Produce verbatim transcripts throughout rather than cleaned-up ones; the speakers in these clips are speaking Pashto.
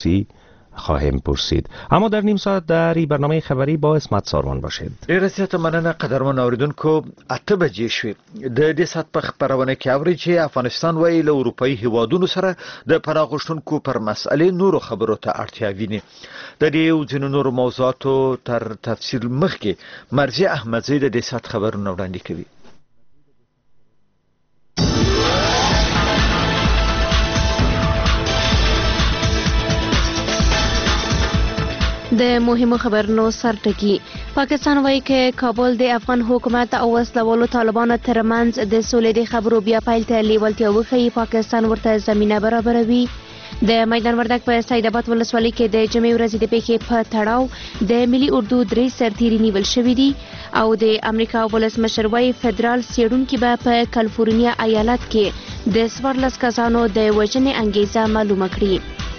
خواهیم پرسید. اما در نیم ساعت در این برنامه خبری با اسمت ساروان باشید. ډیره زیاته مننه قدرمن اوریدونکو. اته بجې شوې د دې ساعت په خبرونه کې اوري چې افغانستان وایي له اروپایي هیوادونو سره د پناه غوښتونکو پر مسئلې نورو خبرو ته اړتیا ویني. د دې او ځینو نورو موضوعاتو تر تفصیل مخکې مرضی احمدزی د دې ساعت خبرونه وړاندې کوي. د مهمو خبرونو سرټکی. پاکستان وایي چې کابل د افغان حکومت او وسلوالو طالبانو ترمنځ د سولې د خبرو بیا پیل ته لیوالتیا وښیي. پاکستان ورته زمینه برابروي. د میدان وردګ په سیدآباد ولسوالۍ کې د جمعې ورځې د پیښې په تړاو د ملي اردو درې سرتیري نیول شوي دي او د امریکا ولسمشر وایي فدرال څېړونکي به په کالیفورنیا ایالت کې د څوارلس کسانو د وژنې انګیزه معلومه کړي.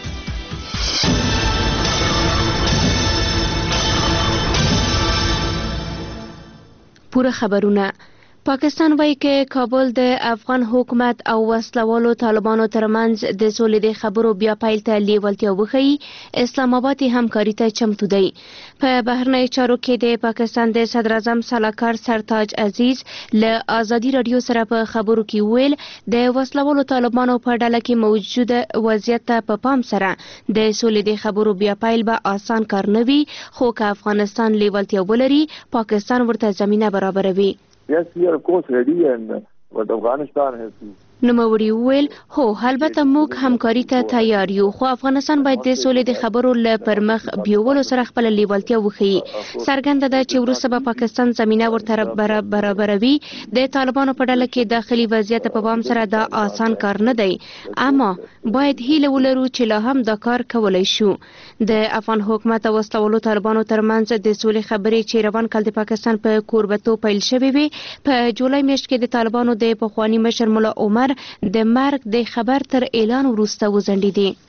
پوره خبرونه. پاکستان وایي چې کابل د افغان حکومت او وسلوالو طالبانو ترمنځ د سولې د خبرو بیا پیل ته لیوالتیا وښیي. اسلام آباد همکاري ته چمتو دی. په بهرنیو چارو کې د پاکستان د صدر اعظم سلاکار سرتاج عزیز له ازادي راډیو سره په خبرو کې ویل د وسلوالو طالبانو په ډله کې موجوده وضعیت ته په پام سره د سولې د خبرو بیا پیل به آسان کار نه وي، خو که افغانستان لیوالتیا ولري پاکستان ورته زمینه برابروي. Yes, we are of course ready, and uh, what Afghanistan has to. نوموړي وویل هو البته موږ همکاري ته تیار یو، خو افغانستان باید د سولې د خبرو له پرمخ بیولو سره خپل لیوالتیا وښیي. څرګنده ده چې وروسته به پاکستان زمینه ورته برابروي. د طالبانو په ډله کې داخلي وضعیت په پام سره دا آسان کار نه دی، اما باید هیله ولرو چې لا هم دا کار کولی شو. د افغان حکومت او وسلوالو طالبانو ترمنځ د سولې خبرې چې روان کال د پاکستان په کوربتو پیل شوې وې، په جولای میاشت کې د طالبانو د پخواني مشر ملا عمر د مرګ د خبر تر اعلان وروسته وځنډېدې.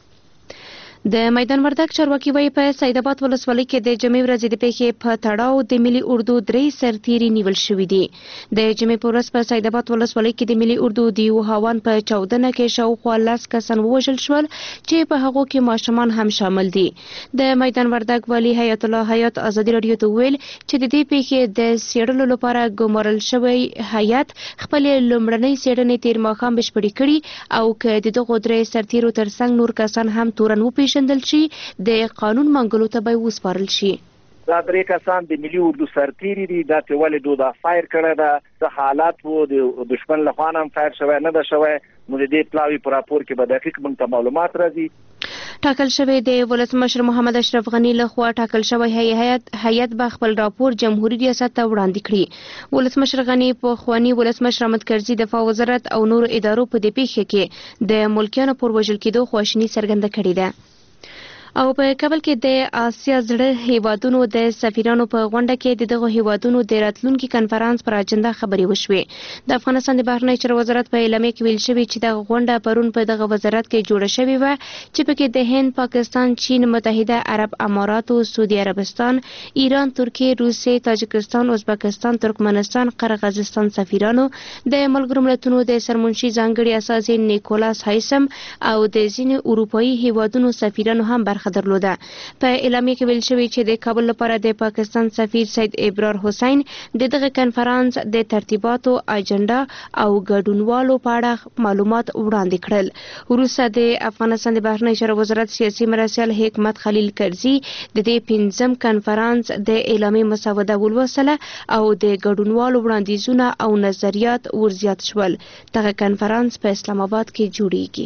د میدان وردګ چارواکي وایي په سیدآباد ولسوالۍ کې د جمعې ورځې د پیښې په تړاو د ملي اردو درې سرتیري نیول شوي دي. د جمعې په ورځ په سیدآباد ولسوالۍ کې د ملي اردو د یو هاوان په چاودنه کې شاوخوا لس کسان ووژل شول چې په هغو کې ماشومان هم شامل دي. د میدان وردګ والي حیات الله حیات ازادي راډیو ته ویل چې د دې پیښې د څېړلو لپاره ګمارل شوی هیات خپلې لومړنۍ څېړنې تېر ماښام بشپړې کړي او که د دغو درې سرتیرو ترڅنګ نور کسان هم تورن وپېژني شندل شي د قانون منګلو ته به وسپارل شي. دا درې کسان د ملي اردو سرتیري دي. دا ته ولې دوه فایر کړی ده، څه حالات وو، د دشمن له خوا هم فایر شوی نه ده شوی. نو د دې پلاوي په راپور کې به دقیق موږ ته معلومات راځي. ټاکل شوی د ولسمشر محمد اشرف غنی له خوا ټاکل شوی هیئت هیئت به خپل راپور جمهوریت ریاست ته وړاندې کړي. ولسمشر غنی په خوانی ولسمشر احمد کرزي دفاع وزارت او نور ادارو په دې پیښه کې د ملکیانو پر وژل کېدو خواشیني څرګنده کړې ده. او په کابل کې د آسیا زړه هیوادونو د سفیرانو په غونډه کې د دغه هیوادونو د راتلونکي کنفرانس پر اجنډا خبرې وشوې. د افغانستان د بهرنیو چارو وزارت په اعلامیه کې ویل شوی چې دغه غونډه پرون په دغه وزارت کې جوړه شوې وه چې پکې د هند، پاکستان، چین، متحده عرب اماراتو، سعودي عربستان، ایران، ترکیه، روسیې، تاجکستان، ازبکستان، ترکمنستان، قرغیزستان سفیرانو، د ملګرو ملتونو د سرمنشي ځانګړي استازي نیکولاس هایسم او د ځینو اروپایي هیوادونو سفیرانو هم برخه درلوده. په اعلامیه کې ویل شوی چې د کابل لپاره د پاکستان سفیر سید ابرار حسین د دغه کنفرانس د ترتیباتو، اجنډا او ګډونوالو په اړه معلومات وړاندې کړل. وروسته د افغانستان د بهرنیو چارو وزارت سیاسي مرستیال حکمت خلیل کرزي د دې پنځم کنفرانس د اعلامیې مسوده ولوستله او د ګډونوالو وړاندیزونه او نظریات ورزیات شول. دغه کنفرانس په اسلام آباد کې جوړیږي.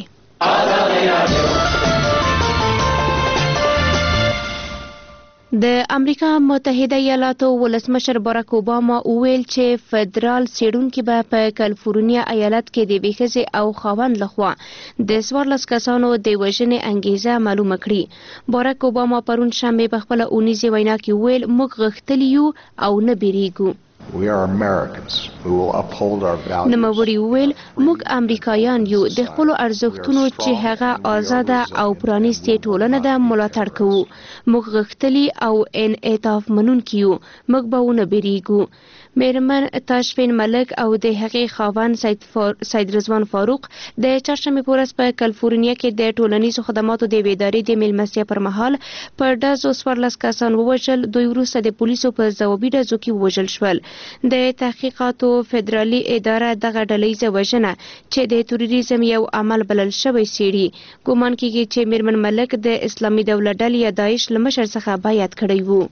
د امریکا متحده ایالاتو ولسمشر باراک اوباما وویل چې فدرال څېړونکي به په کالیفورنیا ایالت کې د یوې ښځې او خاوند لخوا د څوارلس کسانو د وژنې انګیزه معلومه کړي. باراک اوباما پرون شنبې په خپله اونیزې وینا کې وویل موږ غښتلي یو او نه بیریږو. نوموړي وویل موږ امریکایان یو، د خپلو ارزښتونو چې هغه آزاده او پرانیستې ټولنه ده ملاتړ کوو. موږ غښتلي او انعطاف منونکي یو، موږ به ونه بیریږو. میرمن تاشفین ملک او د هغې خاوند سید, فار... سید رضوان فاروق د چهارشنبې په ورځ په کلیفورنیا کې د ټولنیزو خدماتو د ادارې د میلمستیا پر مهال په ډزو څوارلس کسان ووژل. دوی وروسته د پولیسو په ځوابي ډزو کې ووژل شول. د تحقیقاتو فدرالي اداره دغه ډلهییزه وژنه چې د تروریزم یو عمل بلل شوی څېړي. ګومان کېږي چې میرمن ملک د اسلامي دولت ډلې یا داعش له مشر څخه بیعت کړی و.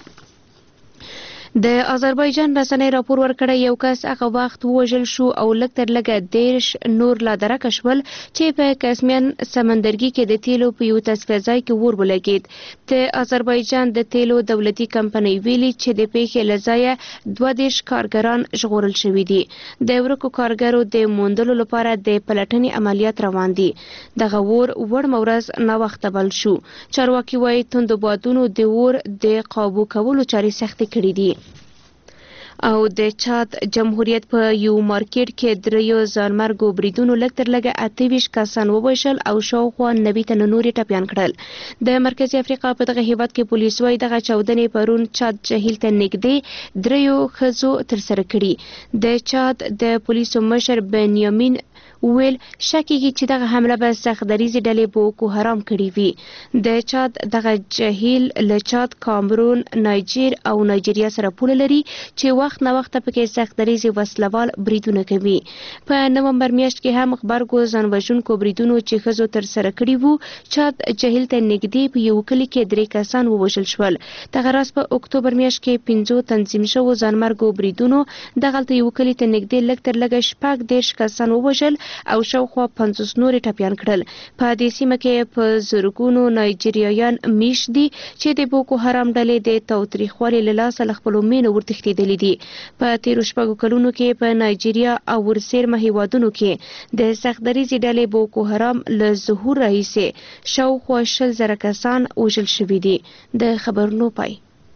د آذربایجان رسنۍ راپور ورکړی یو کس هغه وخت ووژل شو او لږ تر لږه دېرش نور لا درکه شول چې په کاسمیان سمندرګي کې د تیلو په یو تصفیه ځای کې اور ولګېد. د آذربایجان د تیلو دولتي کمپنۍ ویلي چې د پیښې له ځایه دوه دېرش کارګران ژغورل شوي دي. د ورکو کارګرو د موندلو لپاره د پلټنې عملیات روان دي. دغه اور وړمه ورځ ناوخته بل شو. چارواکي وایي توندو بادونو د اور د قابو کولو چارې سختې کړې دي. او د چاد جمهوریت په یو مارکیټ کې دریو ځانمرګو بریدونو لږ تر لږه اته ویشت کسان ووژل او شاوخوا نوي تنه نورې ټپیان کړل. د مرکزي افریقا په دغه هیواد کې پولیس وایي دغه چاودنې پرون چاد جهیل ته نږدې دریو ښځو ترسره کړي. د چاد د پولیسو مشر بنیامین ویل شکیږي چې دغه حمله به سختدریزې ډلې بوکو حرام کړي وي. د چاد دغه جهیل له چاد، کامرون، نایجیر او نایجیریا سره پوله لري چې وخت نه وخت پکې سختدریزې وسلوال بریدونه کوي. په نومبر میاشت کې هم غبرګو ځانوژونکو بریدونو چې ښځو ترسره کړي وو چاد جهیل ته نږدې په یو کلي کې درې کسان ووژل شول. دغه راز په اکتوبر میاشت کې پنځو تنظیم شوو ځانمرګو بریدونو دغلته یو کلي ته نږدې لږ تر لږه شپږ دېرش کسان ووژل او شاوخوا پنځوس نورې ټپیان کړل. په دې سیمه کې په زرګونو نایجیریایان میشت دي چې د بوکو حرام ډلې د تاوتریخوالي له لاسه له خپلو مینو ورتښتېدلي دي. په تیرو شپږو کلونو کې په نایجیریا او ورسیرمه هیوادونو کې د سختدریزې ډلې بوکو حرام له ظهور راهیسې شاوخوا شل زره کسان وژل شوي دي. د خبرونو پای.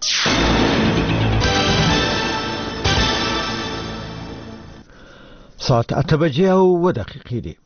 ساعت اته بجې او اووه دقیقې دي.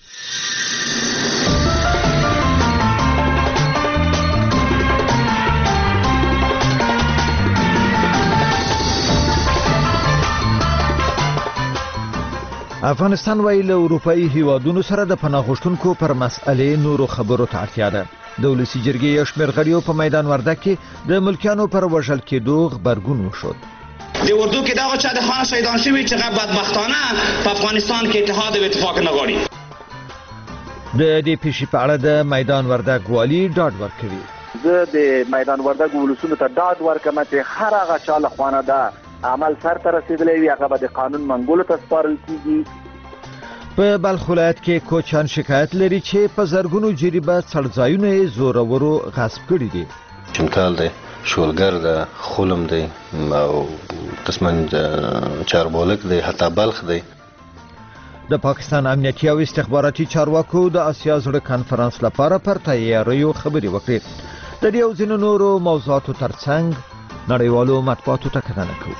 افغانستان وایي له اروپایي هیوادونو سره د پناه غوښتونکو پر مسئلې نورو خبرو ته اړتیا ده. د ولسي جرګې یو شمېر غړیو په میدان وردګ کې د ملکیانو پر وژل کېدو غبرګون وښود. د اردو کې دغه چا د خانه شهیدان شوي چې بدبختانه په افغانستان کې اتحاد او اتفاق نه غواړي. د دې پیښې په اړه د میدان وردګ والي ډاډ ورکوي. زه د میدان وردګ ولسونو ته ډاډ ورکوم چې هر هغه چا له خوا دا عمل سرته رسېدلی وي هغه به د قانون منګولو ته سپارل کېږي. په بلخ ولایت کې کوچیان شکایت لري چې په زرګونو جریبه څړځایونه یې زورورو غصب کړي دي. چمتال دی، شولګر ده، خولم دی او قسماً چاربولک دی، حتی بلخ دی. د پاکستان امنیتي او استخباراتي چارواکو د اسیا زړه کانفرنس لپاره پر تیاریو خبرې وکړې. د دې او ځینو نورو موضوعاتو ترڅنګ نړیوالو مطبوعاتو ته کتنه کوو.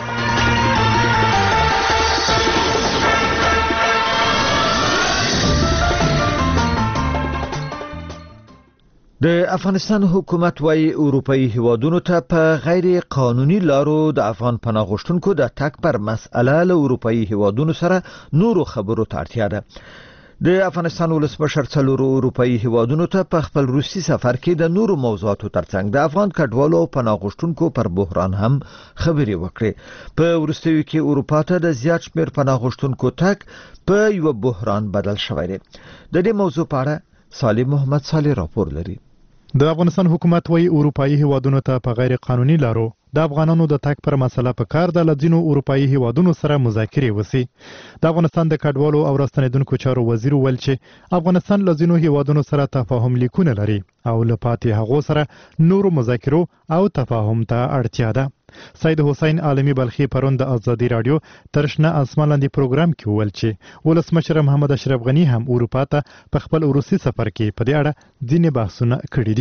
د افغانستان حکومت وايي اروپایي هیوادونو ته په غیر قانوني لارو د افغان پناه غوښتونکو د تګ پر مسأله له اروپایي هیوادونو سره نورو خبرو ته اړتیا ده. د افغانستان ولسمشر څلورو اروپایي هیوادونو ته په خپل روسي سفر کې د نورو موضوعاتو ترڅنګ د افغان کډوالو او پناه غوښتونکو پر بحران هم خبرې وکړې. په وروستیو کې اروپا ته د زیات شمېر پناه غوښتونکو تګ په یو بحران بدل شوی دی. د دې موضوع په اړه سالم محمد صالح راپور لري. د افغانستان حکومت وايي اروپایي هیوادونو ته په غیر قانوني لارو د افغانانو د تګ پر مسله په کار د لځینو اروپایي هیوادونو سره مذاکرې وسی. د افغانستان د کډوالو او راستنیدونکو چارو وزیر ویل چې افغانستان لځینو هیوادونو سره تفاهم لیکونه لري او لپاتې هغو سره نورو مذاکرو او تفاهم ته اړتیا ده. سید حسین عالمی بلخی پرون د ازادي رادیو ترشنه اسمان لاندې پروګرام کې ویل چې ولسمشر محمد اشرف غنی هم اروپا ته په خپل روسي سفر کې په دې اړه ځینې بحثونه کړي دي.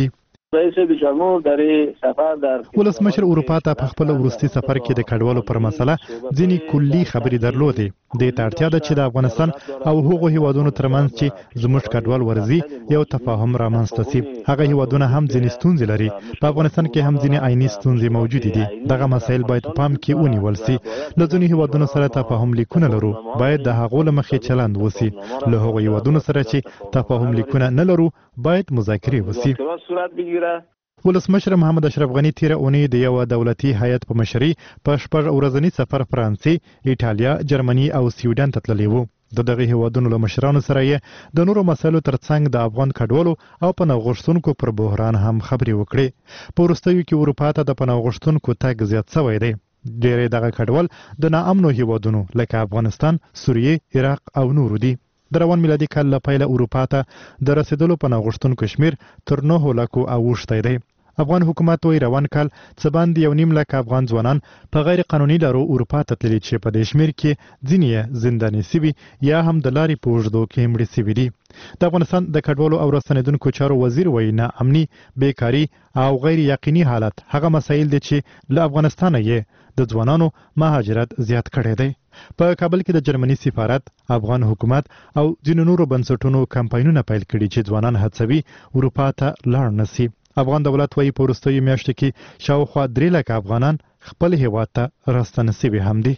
رئیس جمهور در سفر در ولسمشر اروپا ته په خپل وروستي سفر کې د کډوالو پر مسله ځینی کلی خبرې درلودې. د اړتیا ده چې د افغانستان او هغو هیوادونو ترمنځ چې زموږ کډوال ورزي یو تفاهم رامنځته شي. هغه هیوادونه هم ځینې ستونزې لري. په افغانستان کې هم ځینې عیني ستونزې موجود دي. دغه مسایل باید په پام کې ونیول شي. له ځینې هیوادونو سره تفاهم لیکونه لرو، باید د هغو له مخې چلند وشي. له هغو هیوادونو سره چې تفاهم لیکونه نه لرو باید مذاکرې وشي. ولسمشر محمد اشرف غنی تیر اونۍ د یو دولتي هیئت په مشرۍ په شپږ ورځني سفر فرانسې، ایټالیا، جرمني او سویډن ته تللی و. د دغه هیوادونو له مشرانو سره یې د نورو مسایلو ترڅنګ د افغان کډوالو او پناه غوښتونکو پر بحران هم خبرې وکړې. په وروستیو کې اروپا ته د پناه غوښتونکو تګ زیات شوی دی. ډېری دغه کډوال د ناامنو هیوادونو لکه افغانستان، سوریې، عراق او نورو دي. د روان میلادي کال له پیله اروپا ته د رسیدلو پناه غوښتونکو شمیر تر نهو لکو اوښتی دی. افغان حکومت وایي روان کال څه باندې یو نیم لک افغان ځوانان په غیر قانوني لارو اروپا ته تللي چې په دې شمیر کې ځینې یې زنداني سوي یا هم د لارې په اوږدو کې مړه سوي دي. د افغانستان د کډوالو او راستنېدونکو چارو وزیر وایي ناامني، بیکاري او غیر یقیني حالت هغه مسایل دي چې له افغانستانه یې د ځوانانو مهاجرت زیات کړی دی. په کابل کې د جرمني سفارت، افغان حکومت او ځینو نورو بنسټونو کمپاینونه پیل کړي چې ځوانان هڅوي اروپا ته لاړ نه شي. افغان دولت وایي په وروستیو میاشتو کې شاوخوا درې لکه افغانان خپل هیواد ته راستنه سوي هم دي.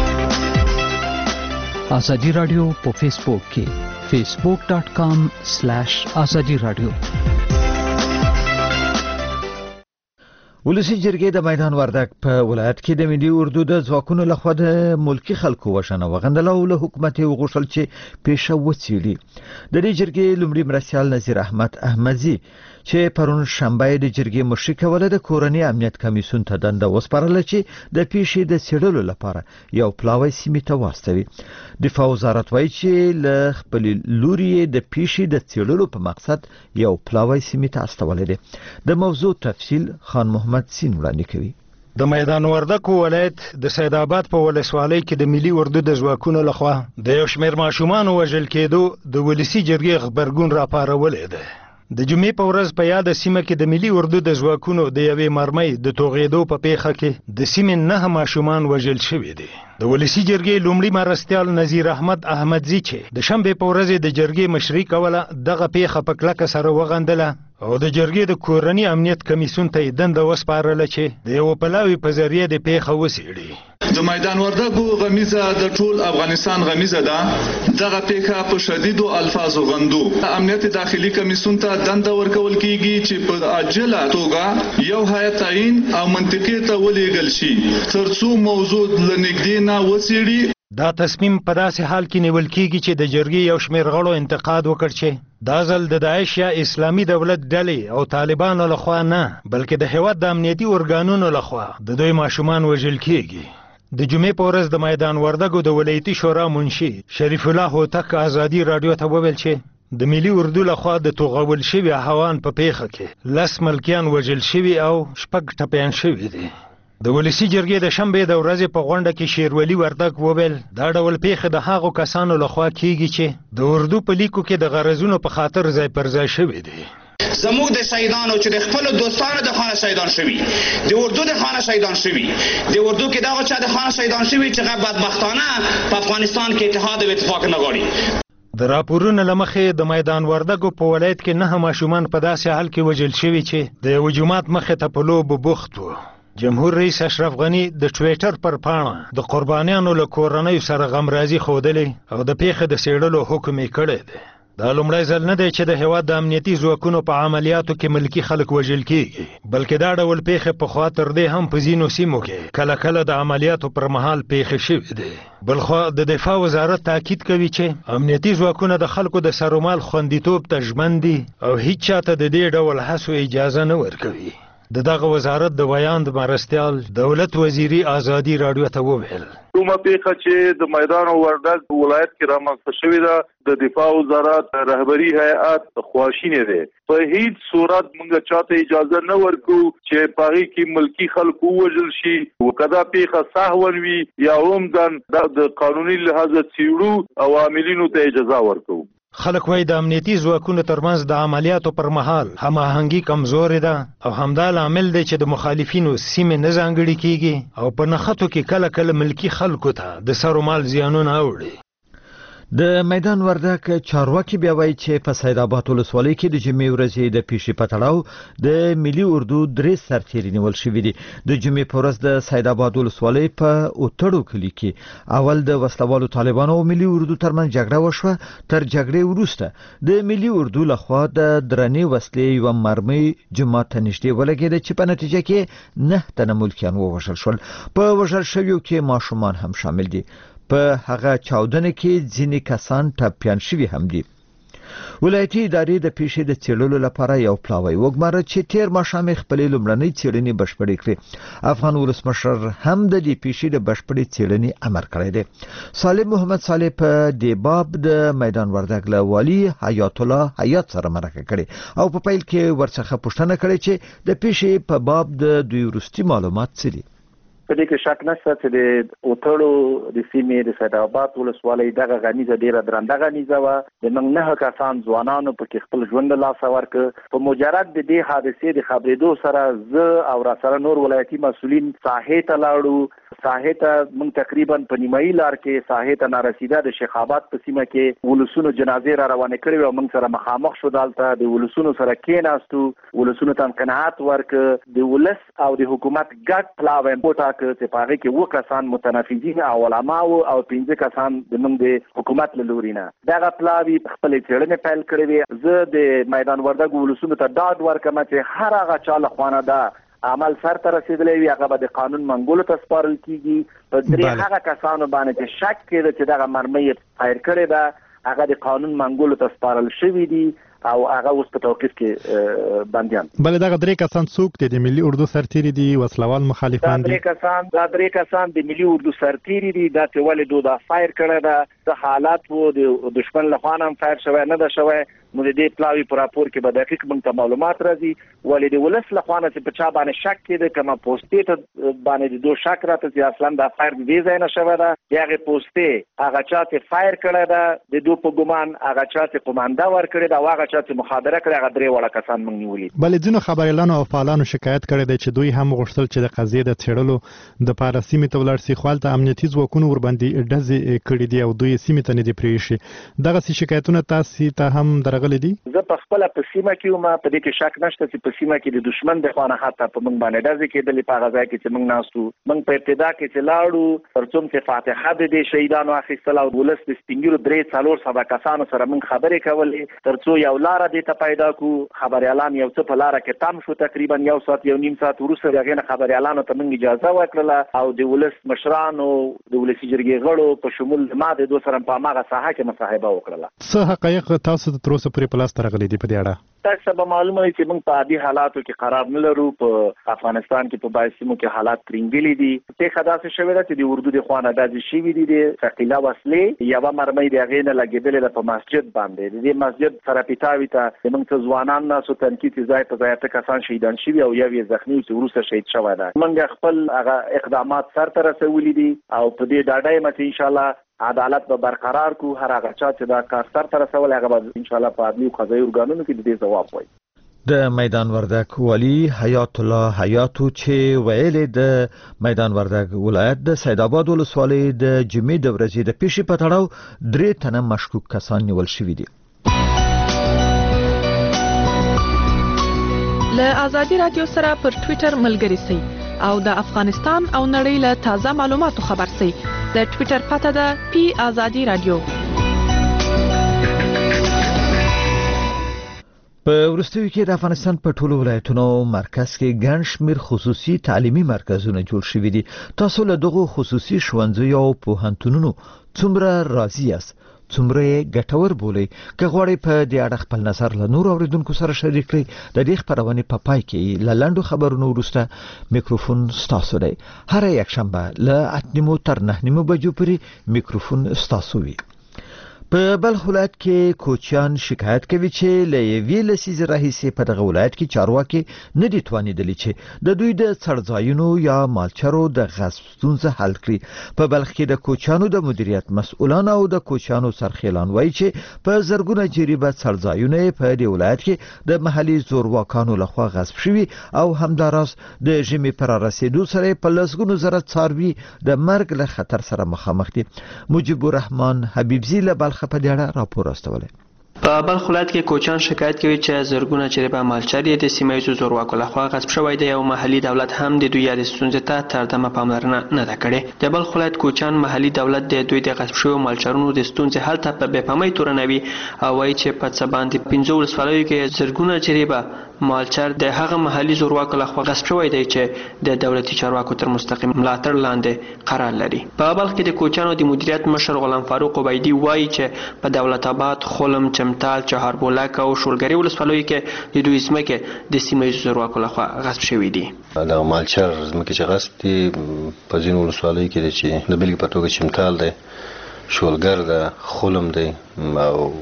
ازادي رادیو په فیسبوک کې فیسبوک ډاٹ کام سلیش ازادي رادیو. ولسی جرګې د میدان وردګ په ولایت کې د ملي اردو د ځواکونو لخوا د ملکی خلکو وشنه وغندله او له حکومت وغوښتل چې پیښه وڅېړي. د دې جرګې لومړي مرستیال نذیر احمد احمدزي چې پرون شنبه د جرګې مشري کوله د کورنۍ امنیت کمیسیون ته دنده وسپارله چې د پیښې د څېړلو لپاره یو پلاوی سیمې ته واستوي. دفاع وزارت وایي چې له خپل لوري د پیښې د څېړلو په مقصد یو پلاوی سیمې ته استولې ده. د موضوع تفصیل خان محمد سین وړاندې کوي. د میدان وردګ ولایت د سید آباد په ولسوالۍ کې د ملي اردو د ځواکونو لخوا د یو شمېر ماشومان وژل کېدو د ولسی جرګې خبرګون راپارولې ده. د جمعې په ورځ په یاد سیمه کې د ملي اردو د ځواکونو د یوې مرمۍ د توغېدو په پیښه کې د سیمې نه ماشومان وژل شوي دي. د ولسی جرګې لومړي مرستیال نذیر احمد احمدزي چې د شنبې په ورځ د جرګې مشري کوله دغه پیښه په کلکه سره وغندله او د جرګې د کورنۍ امنیت کمیسیون ته دنده وسپارله چې د یو پلاوي په ذریعه د پیښه وڅېړي. د میدان وردګو غمیزه د ټول افغانستان غمیزه ده. دغه پیښه په شدیدو الفاظو غندو. امنیت داخلي کمیسیون ته دنده ورکول کیږي چې په عاجله توګه یو هیئت تعیین او منطقې ته ولېږل شي ترڅو موضوع لنږدې نه وڅېړي. دا تصمیم په داسې حال کې نیول کیږي چې د جرګې یو شمېر غړو انتقاد وکړ چې دا ځل د داعش یا اسلامي دولت ډلې او طالبانو لخوا نه بلکې د هیواد د امنیتي ارګانونو لخوا د دوی ماشومان وژل کیږي. د جمعې په ورځ د میدان وردګو د ولایتي شورا منشي شریف الله هوتک ازادي رادیو ته وویل چې د ملي اردو لخوا د توغول شوي هوان په پیښه کې لس ملکیان وژل شوي او شپږ ټپیان شوي دي. د ولسی جرګې د شنبې د ورځې په غونډه کې شیرولی وردګ وویل دا ډول پیښه د هغو کسانو لخوا کیږي چې د اردو په لیکو کې د غرضونو په خاطر ځای پر ځای شوي دي. زموږ د شهیدانو چې د خپل دوستانو د خانه شهیدان شوي، د اردو د خانه شهیدان شوي، د اردو کې دغه چا د خانه شهیدان شوي چې بدبختانه په افغانستان کې اتحاد او اتفاق نه غواړي. د راپورونو له مخې د میدان وردګو په ولایت کې نه ماشومان په داسې حال کې وژل شوي چې د یو جومات مخې ته په لوبو بوخت وو. جمهور رئیس اشرف غنی د ټویټر پر پاڼه د قربانیانو له کورنۍ سره غمرازي ښودلې او د پیښې د څېړلو حکم یې کړی دی. دا لومړی ځل نه دی چې د هیواد د امنیتي ځواکونو په عملیاتو کې ملکي خلک وژل کیږي، بلکې دا ډول پیښې پخوا تر دې هم په ځینو سیمو کې کله کله د عملیاتو پر مهال پیښې شوې دي. بلخوا د دفاع وزارت تاکید کوي چې امنیتي ځواکونه د خلکو د سرومال خوندیتوب ته ژمن دي او هیڅ چاته د دې ډول هڅو اجازه نه ورکوي. د دغه وزارت د بیان د مرستیال دولت وزیري ازادي رادیو ته وویل کومه پیښه چې د میدان وردګ ولایت کې رامنځته شوې ده د دفاع وزارت رهبری هیئت خواشینه ده. په هیڅ صورت موږ چاته اجازه نه ورکو چې پاغي کې ملکی خلکو وژل شي. وکدا پیښه سهون وي یا هم ځان د قانوني لحاظ څیړو عواملینو ته اجازه ورکو. خلک وایي د امنیتي ځواکونو ترمنځ د عملیاتو پر مهال هماهنګي کمزورې ده او همدا لامل دی چې د مخالفینو سیمې نه ځانګړې کیږي او په نښتو کې کله کله ملکي خلکو ته د سر و مال زیانونه اوړي. د میدان وردک چارواکي بیا وایي چې په سید آباد ولسوالۍ کې د جمعې ورځې د پیښې په تړاو د ملي اردو درې سرتیري نیول شوي دي. د جمعې په ورځ د سید آباد ولسوالۍ په اوتړو کلي کې اول د وسلوالو طالبانو او ملي اردو ترمنځ جګړه وشوه. تر جګړې وروسته د ملي اردو لخوا د درنې وسلې یو مرمۍ جماعت ته نږدې ولګېده چې په نتیجه کې نه تنه ملکیان ووژل شول. په وژل شویو کې ماشومان هم شامل دي. په هغه چاودنه کې ځینې کسان ټپیان شوي هم دي. ولایتي ادارې د پیښې د څېړلو لپاره یو پلاوی وګماره چې تیر ماښام خپلې لومړنۍ څېړنې بشپړې کړې. افغان ولسمشر هم د دې پیښې د بشپړې څېړنې امر کړی دی. سالم محمد صالح په دې باب د میدان وردک له والي حیات الله حیات سره مرکه کړې او په پیل کې ورڅخه پوښتنه کړې چې د پیښې په باب د دوی وروستي معلومات څه دي. په دې کې شک نشته چې د اوتړو د سیمې د سید آباد ولسوالۍ دغه غنیزه ډیره درنده غنیزه وه. د موږ نه کسان ځوانانو پکې خپل ژوند له لاسه ورکړ. په مجرد د دې حادثې د خبرېدو سره زه او راسره نور ولایتي مسؤلین ساحې ته لاړو. ساحې ته موږ تقریبا په نیمایي لار کې ساحې ته نارسیده د شیخ آباد په سیمه کې ولسونو جنازې را روانې کړې او موږ سره مخامخ شو. دلته د ولسونو سره کېناستو، ولسونو ته قناعت ورکړ. د ولس او د حکومت ګډ پلاوی وټاکه چې په هغه کې اووه کسان متنفذین او علما او پنځه کسان د موږ د حکومت له لوري نه دغه پلاوی خپلې څېړنې پیل کړې وې. زه د میدان وردګ ولسونو ته ډاډ ورکړم چې هر هغه چا له خوا نه ده عمل سرته رسېدلی وي هغه به د قانون منګولو ته سپارل کېږي. په درې هغه کسانو باندې چې شک کېده چې دغه مرمۍ یې فایر کړې ده هغه د قانون منګولو ته سپارل شوي دي او هغه اوس په توقیف کې بندیان. بل دغه درې کسان څوک دي؟ د ملي اردو سرتیري دي، وسلوال مخالفان دي؟ دا درې کسان دا درې کسان د ملي اردو سرتیري دي. دا چې ولې دوی دا فایر کړی ده څه حالات وو د دشمن له خوا هم فایر شوی نه ده شوی. نو د دې پلاوي په راپور کې به دقیق موږ ته معلومات راځي. ولې د ولس له خوا نه چې په چا باندې شک کېده کومه پوسټې ته باندې د دوی شک راته چې اصلا دا فایر د دې ځای نه شوی ده. د هغې پوسټې هغه چا چې فایر کړی ده د دوی په ګمان هغه چا چې قمانده ورکړې ده او هغه چا چې مخابره کړې هغه درې واړه کسان موږ نیولي. بلې ځینو خبریالانو او فعالانو شکایت کړی دی چې دوی هم غوښتل چې د قضیې د څېړلو دپاره سیمې ته ولاړ سي خو هلته امنیتي ځواکونو ورباندې ډزې کړي دي او دوی سیمې ته نه دي پرېښي. دغسې شکایتونه تاسې ته هم درغلي دي؟ زه په خپله په سیمه کې وم. په دې کې شک نشته چې په سیمه کې د دشمن د خوا نه حتی په موږ باندې ډزې کېدلې. په هغه ځای کې چې موږ ناست وو موږ په ابتدا کې چې لاړو تر څو چې فاتحه د دې شهیدانو اخیستل او ولس د سپین ږیرو درې څلور سوه کسانو سره موږ خبرې کولې تر څو یو لاره دې ته پیدا کړو. خبریالان یو څه په لاره کې تم شو. تقریبا یو ساعت یو نیم ساعت وروسته د هغې نه خبریالانو ته موږ اجازه ورکړله او د ولس مشرانو د ولسي جرګې غړو په شمول ما د دوی سره په هماغه ساحه کې مصاحبه وکړله. څه حقایق تاسو ته تر اوسه پورې په لاس ته راغلي دي په دې اړه؟ تاسو به معلومه وي چې موږ په عادي حالاتو کې قرار نه لرو. په افغانستان کې په بعضو سیمو کې حالات ترینګلي دي. پېښه داسې شوې ده چې د اردو د خوا نه ډزې شوي دي. د ثقیله وسلې یوه مرمۍ د هغې نه لګېدلې ده په مسجد باندې. د دې مسجد سره پیتاوي ته زموږ څه ځوانان ناستو تنقید چې ځای په ځای اته کسان شهیدان شوي او یو یې زخمي چې وروسته شهید شوی ده. موږ خپل هغه اقدامات سرته رسولي دي او په دې ډاډه یم چې انشاءالله عدالت به برقرار کو. هر هغه چا چې دا کار سرته رسولی هغه به انشاءالله په عدلي او قضایي ارګانونو کې د دې ځواب وایي. د میدان وردک والی حیات الله حیاتو چې ویلې د میدان وردک ولایت د سید آباد ولسوالۍ د جمعې د ورځې د پیښې په تړاو درې تنه مشکوک کسان نیول شوي دي. له آزادي رادیو سره پر ټویټر ملګري سئ او د افغانستان او نړۍ له تازه معلوماتو خبر سئ. د ټویټر پته ده پی آزادي رادیو. په وروستیو کې د افغانستان په ټولو ولایتونو مرکز کې ګڼ شمېر خصوصي تعلیمي مرکزونه جوړ شوي دي. تاسو له دغو خصوصي ښوونځیو او پوهنتونونو څومره راضي یاست؟ څومره یې ګټور بولئ؟ که غواړئ په دې اړه خپل نظر له نورو اورېدونکو سره شریک کړئ. د دې خپرونې په پای کې له لنډو خبرونو وروسته میکروفون ستاسو دی. هره یکشنبه له اته نیمو تر نهه نیمو بجو پورې میکروفون ستاسو وي. په بلخ ولایت کې کوچیان شکایت کوي چې له یوې لسیزې راهیسې په دغه ولایت کې چارواکي نه دي توانېدلي چې د دوی د څړځایونو یا مالچرو د غصب ستونزه حل کړي. په بلخ کې د کوچیانو د مدیریت مسؤلان او د کوچیانو سرخیلان وایي چې په زرګونه جریبه څړځایونه په دې ولایت کې د محلي زورواکانو لخوا غصب شوي او همداراز د ژمي پر رسیدو سره په لسګونو زره څاروي د مرګ له خطر سره مخامخ دي. مجيب الرحمن حبیبزی له بلخ په دې اړه راپور استوله. په بلخ ولایت کې کوچیان شکایت کوي چې زرګونه جریبه مالچرې د سیمه ییزو زورواکو لخوا غصب شوی دی او محلي دولت هم د دوی د ستونزې ته تر دمه پاملرنه نه ده کړې. د بلخ ولایت کوچیان محلي دولت د دوی د غصب شویو مالچرونو د ستونزې حل ته په بې پامۍ تورنوي او وایي چې په څه باندې پنځه ولسوالیو کې زرګونه جریبه مالچر د هغه محلي زورواکو لخوا غصب شوی دی چې د دولتي چارواکو تر مستقیم ملاتړ لاندې قرار لري. په بلخ کې د کوچیانو د مدیریت مشر غلام فاروق عبیدی وایي چې په دولت آباد، خلم، چمتال، چهاربولک او شولګری ولسوالیو کې د دوی ځمکې د سیمه ییزو زورواکو لخوا غصب شوي دي. د مالچر ځمکې چې غصب دي په ځینو ولسوالیو کې دي چې د بېلګې په توګه چمتال دی، شولګر ده، خلم دی او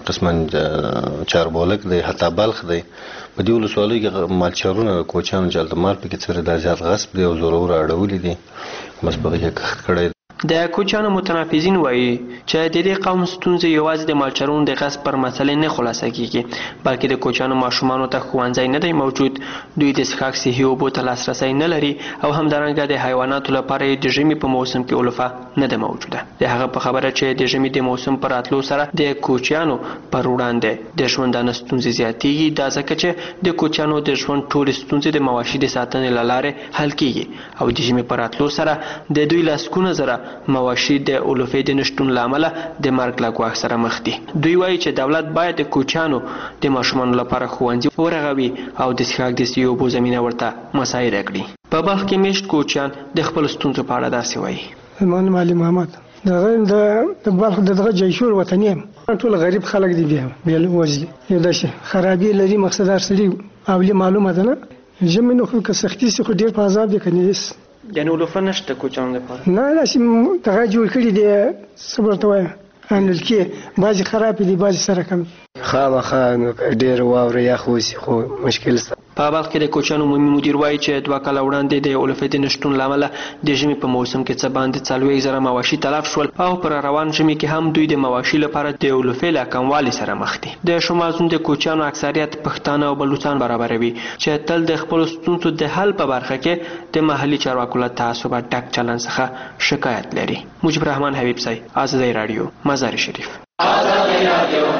قسما چاربولک دی، حتی بلخ دی. په دې ولسوالیو کې مالچرونه د کوچیانو چې هلته مال پکې څه دا زیات غصب دی او زورور اړولي دي، بس په هغې کې کښت کړی. د کوچیانو متنافذین وایي چې د دې قوم ستونزې یوازې د مالچرونو د غصب پر مسلې نه خلاصه کیږي، بلکې د کوچیانو ماشومانو ته ښوونځی نه دی موجود، دوی د څښاک صحي اوبو ته لاسرسی نه لري او همدارنګه د حیواناتو لپاره د ژمي په موسم کې علوفه نه ده موجوده. د هغه په خبره چې د ژمي د موسم پر راتلو سره د کوچیانو پر وړاندې د ژوندانه ستونزې زیاتېږي، دا ځکه چې د کوچیانو د ژوند ټولې ستونزې د مواشي د ساتنې له لارې حل کیږي او د ژمي پر راتلو سره د دوی لسګونه زره مواشي د اولوفې د نشټون له امله د مرګ له ګواښ سره مخ دي. دوی وایي چې دولت باید د کوچیانو د ماشومانو لپاره ښوونځي ورغوي او د څښاک د صحي اوبو زمینه ورته مساعده کړي. په بلخ کې میشت کوچیان د خپلو ستونزو په اړه داسې وایي. زما علي محمد د بلخ دغه جیشور وطني یم، ټول غریب خلک دي، بیا بیا وځي یو داسې خرابي لري، مقصد هر سړي اولی معلومه ده نه ژمي نو خو که سختي سي خو ډېر په عذاب دي، که نه یعنې علوفه نشته کوچیانو لپاره؟ نه داسې دغه جوړ کړي دي څه به ورته وایم انلکې، بعضې خراب دي بعضې سره کم. خامخا ډېر واوره یخ وسي خو مشکل شته. په بلخ کې د کوچیانو عمومي مدیر وایي چې دوه کاله وړاندې د علوفې د نشتون له امله د ژمي په موسم کې څه باندې څلوېښت زره مواشي تلف شول او پر روان ژمي کې هم دوی د مواشي لپاره د علوفې له کموالي سره مخ دي. د شمال زون د کوچیانو اکثریت پښتانه او بلوچان برابروي چې تل د خپلو ستونزو د حل په برخه کې د محلي چارواکو له تعصبه ډک چلند څخه شکایت لري. مجيب الرحمن حبیبزی، آزادی رادیو، مزار شریف. آزادی رادیو.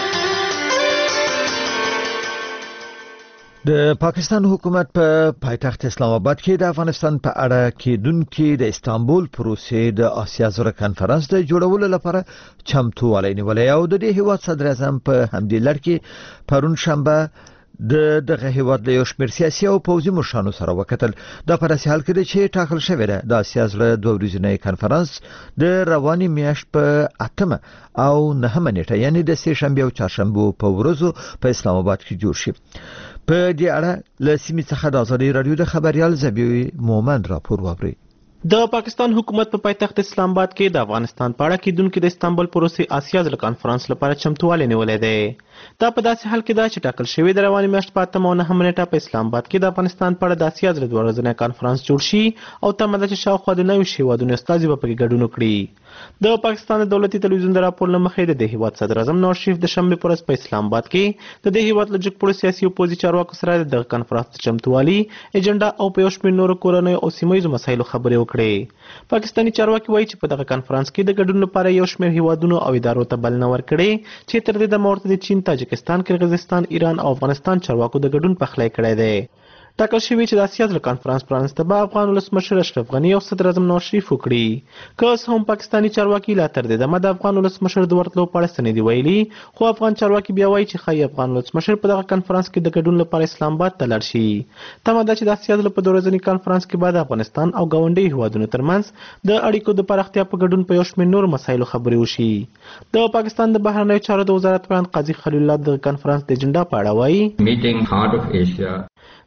د پاکستان حکومت په پایتخت اسلام آباد کې د افغانستان په اړه کېدونکي د استانبول پروسې د آسیا زړه کانفرنس د جوړولو لپاره چمتووالی نیولی او د دې هیواد صدر اعظم په همدې لړ کې پرون شنبه د دغه هیواد له یو شمېر سیاسي او پوځي مشرانو سره وکتل. دا په داسې حال کې ده چې ټاکل شوې ده د آسیا زړه دوه ورځنی کانفرنس د روانې میاشت په اتمه او نهمه نیټه یعنې د سې شنبې او چهارشنبو په ورځو په اسلام آباد کې جوړ شي. په دې اړه له سیمې څخه د آزادۍ راډیو د خبريال زبیوي مومند راپور واوري. د پاکستان حکومت په پایتخت اسلام آباد کې د افغانستان په اړه کېدونکي د استانبول پروسې آسیا زړه کانفرنس لپاره چمتووالی نیولی دی. دا په داسې حال کې ده چې ټاکل شوې د روانې میاشت په اتمه او نهمه نیټه په اسلام آباد کې د افغانستان په اړه د آسیا زړه دوه ورځنی کانفرنس جوړ شي او تمه ده چې شاوخوا د نوي هیوادونو استازي به پکې ګډون وکړي. د پاکستان د دولتي تلویزیون د راپور له مخې د دې هیواد صدر اعظم نواز شریف د شنبې په ورځ په اسلام آباد کې د دې هیواد له جګپوړو سیاسي او پوځي چارواکو سره د دغه کانفرنس د چمتووالي ایجنډا او په یو شمېر نورو کورنیو او سیمه ییزو مسایلو خبرې وکړې. پاکستاني چارواکي وایي چې په دغه کانفرنس کې د ګډون لپاره یو شمېر هیوادونو او ادارو ته بلنه ورکړې چې تر دې دمه ورته د چین، تاجکستان، قرغیزستان، ایران او افغانستان چارواکو د ګډون پخلی کړی دی. ټاکل شوي چې د آسیا زړه کانفرنس پرانسته به افغان ولسمشر اشرف غني او صدر اعظم نواز شریف وکړي. که اوس هم پاکستاني چارواکي لا تر دې دمه د افغان ولسمشر د ورتلو په اړه څه نه دي ویلي، خو افغان چارواکي بیا وایي چې ښایي افغان ولسمشر په دغه کانفرنس کې د ګډون لپاره اسلام آباد ته لاړ شي. تمه ده چې د آسیا زړه په دوه ورځني کانفرنس کې به د افغانستان او ګاونډي هیوادونو ترمنځ د اړیکو د پراختیا په ګډون په یو شمېر نورو مسایلو خبرې وشي. د پاکستان د بهرنیو چارو د وزارت وزیر قاضي خلیل الله د کانفرنس د ایجنډا په اړه وایي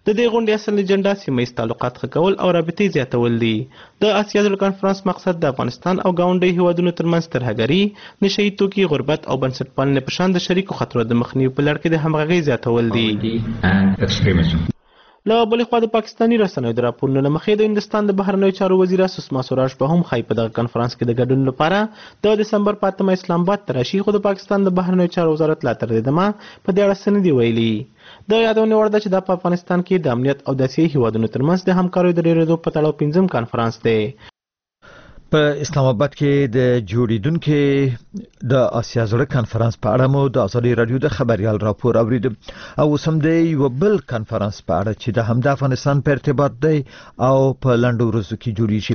د دې غونډې اصل اجنډا سیمه ییز تعلقات ښه کول او رابطې زیاتول دي. د اسیا زړه کانفرنس مقصد د افغانستان او ګاونډي هیوادونو ترمنځ ترهګري، نشهیي توکي، غربت او بنسټپالنې په شان د شریکو خطرو د مخنیوي په لړ کې د همغږۍ زیاتول دي. له بلې خوا د پاکستاني رسنیو د راپورونو له مخې د هندوستان د بهرنیو چارو وزیره سوسما سوراج به هم ښایي په دغه کنفرانس کې د ګډون لپاره د دسمبر په اتمه اسلام آباد ته راشي، خو د پاکستان د بهرنیو چارو وزارت لا تر دې دمه په دې اړه څه نه دي ویلي. د یادونې وړ ده چې دا په افغانستان کې د امنیت او د اسیایي هیوادونو ترمنځ د همکاریو د ډېرېدو په تړاو پنځم کنفرانس دی. په اسلام آباد کې د جوړیدونکو د اسیا زړه کانفرنس په اړه مو د ازادي رادیو د خبريال راپور اورید او سم دی یو بل کانفرنس په اړه چې د همدا افغانستان په ارتباط دی او په لندو ورځو کې جوړی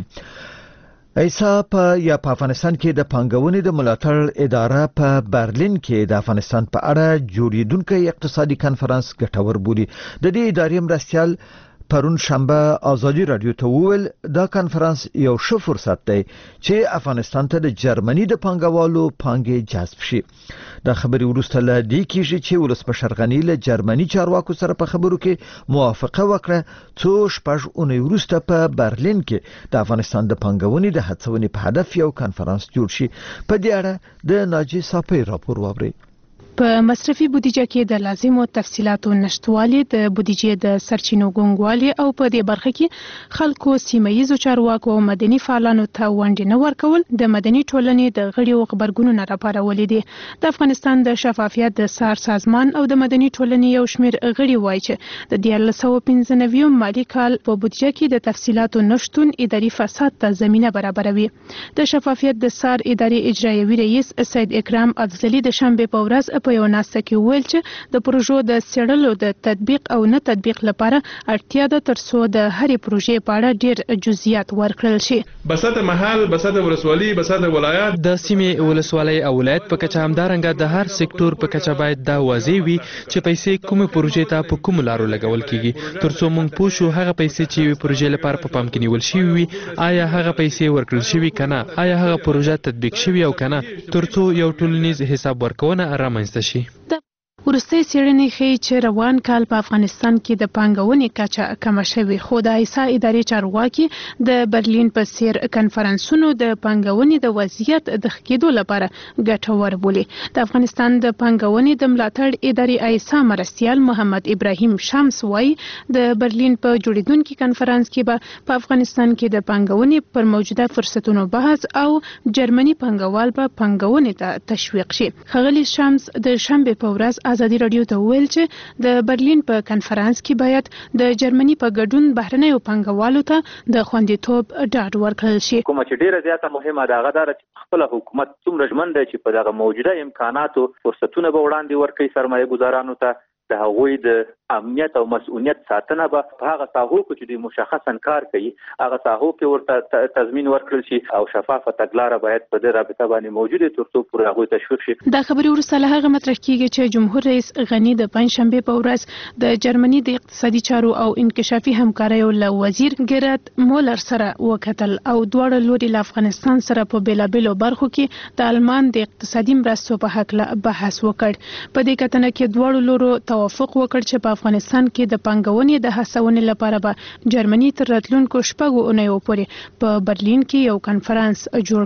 شي. ایسا په یا په افغانستان کې د پانګونې د ملاتړ اداره په برلین کې د افغانستان په اړه جوړیدونکو اقتصادي کانفرنس ګټور بولي. د دې ادارې مرستیال پرون شنبه ازادي رادیو ته وویل دا کانفرنس یو ښه فرصت دی چې افغانستان ته د جرمني د پانګوالو پانګې جذب شي. دا خبري وروسته له دې کېږي چې ولسمشر غني له جرمني چارواکو سره په خبرو کې موافقه وکړه څو شپږ اونۍ وروسته په برلین کې د افغانستان د پانګونې د هڅونې په هدف یو کانفرنس جوړ شي. په دې اړه د ناجی صافی راپور واورئ. په مصرفي بودیجه کې د لازمو تفصیلاتو نشټوالي، د بودیجې د سرچینو ګونګوالي او په دې برخه کې خلکو، سیمه ییزو چارواکو او مدني فعالانو ته ونډې نه ورکول د مدني ټولنې د غړیو خبرګونونه راپارولې دي. د افغانستان د شفافیت د سار سازمان او د مدني ټولنې یو شمېر غړي وایي چې د دیارلس سوه پنځه نوي مالي کال په بودیجه کې د تفصیلاتو نشتون اداري فساد ته زمینه برابروي. د شفافیت د سار ادارې اجرایوي رئیس سید اکرام افضلي د شنبې په ورځ په یو ناسته کې ویل چې د پروژو د څېړلو د تطبیق او نه تطبیق لپاره اړتیا ده ترڅو د هرې پروژې په اړه ډېر جزئیات ورکړل شي. بساط محل، بساط ولسوالي، بساط ولایت، د سیمې ولسوالۍ او ولایت په کچه همدارنګه د هر سکتور په کچه باید دا واضح وي چې پیسې کومه پروژې ته په کوم لارو لګول کیږي، ترڅو موږ پوه شو هغه پیسې چې یوې پروژې لپاره په پام کې نیول شوي وي آیا هغه پیسې ورکړل شوي کنه، آیا هغه پروژه تطبیق شوي او کنه، ترڅو یو ټولنیز حساب ورکونه رامنځته شي. ورستۍ څېړنې ښیي چې روان کال په افغانستان کې د پانګونې کچه کمه شوې، خو د ایسا ادارې چارواکي د برلین په څېر کنفرانسونو د پانګونې د وضعیت د ښه کېدو لپاره ګټور بولي. د افغانستان د پانګونې د ملاتړ ادارې ایسا مرستیال محمد ابراهیم شمس وایي د برلین په جوړیدونکي کنفرانس کې به په افغانستان کې د پانګونې پر موجوده فرصتونو بحث او جرمني پانګوال به پانګونې ته تشویق شي. ښاغلي شمس د شنبې په ورځ ازادي رادیو ته ویل چې د برلین په کنفرانس کې باید د جرمني په ګډون بهرنیو پانګوالو ته د خوندیتوب ډاډ ورکړل شي. کومه چې ډیره زیاته مهمه ده هغه ده چې خپل حکومت څومره ژمن دی چې په دغه موجوده امکاناتو فرصتونه به وړاندې ورکړي سرمایه ګزارانو ته، د هغوی د امنیت او مسؤلیت ساتنه به په هغه ساحو کې چې دوی مشخصا کار کوي هغه ساحو کې ورته تضمین ورکړل شي او شفافه تګلاره باید په دې رابطه باندې موجوده ترڅو پورې هغوی تشویق شي. دا خبرې وروسته له هغه مطرح کیږي چې جمهور رئیس غني د پنځشنبې په ورځ د جرمني د اقتصادي چارو او انکشافي همکاریو له وزیر ګرت مولر سره وکتل او دواړه لوري له افغانستان سره په بیلابیلو برخو کې د آلمان د اقتصادي مرستو په هکله بحث وکړ. په دې کتنه کې دواړو لورو توافق وکړ چې په افغانستان کې د پانګونې د هڅونې لپاره به جرمني تر راتلونکو شپږو اونیو پورې په برلین کې یو کنفرانس جوړ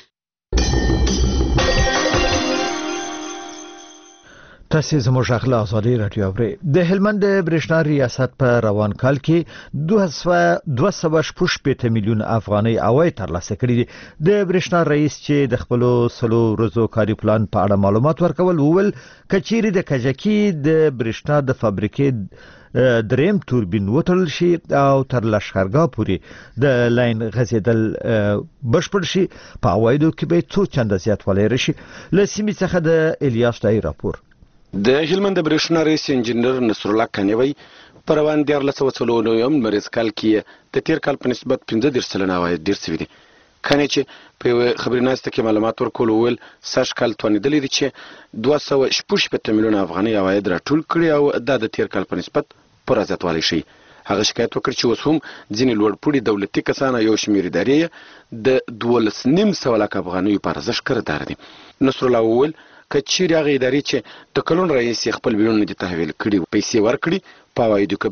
کړي. تاسو زموږ غږ ازادي رادیو اورئ. د هلمند برېښنا ریاست په روان کال کې دوه سوه شپږ میلیون افغانۍ عواید ترلاسه کړي دي. د برېښنا رئیس چې د خپل سلو ورځو کاري پلان په اړه معلومات ورکول وویل کچيري د کجکی د برېښنا د فابریکې دریم توربین وټل شي او تر لشکرګاه پورې د لاین غځیدل بشپړ شي په عوایدو کې به څو چنده زیاتوالی راشي. له سیمې څخه د الیاس دای راپور. د هلمند برېښنا رئیس انجنیر نصر الله کنیوي په روان دیارلس سوه څلور نویم مریض کال کې د تیر کال په نسبت پنځه دېرش سلنه عواید ډېر سوي دي. کنې چې په یوه خبري ناسته کې معلومات ورکول وویل سږ کال توانېدلی دي چې دوه سوه شپږ شپېته میلیونه افغانۍ عواید راټول کړي او دا د تیر کال په نسبت پوره زیاتوالی شي. هغه شکایت وکړ چې اوس هم ځینې لوړپوړي دولتي کسان یو شمېر ادارې د دولس نیم سوه لک افغانیو په ارزښت کردار دي. نصر الله وویل که چیرې هغه ادارې چې د کلون رئیس خپل بیلونه دي تحویل کړي پیسې ورکړي په عوایدو کې به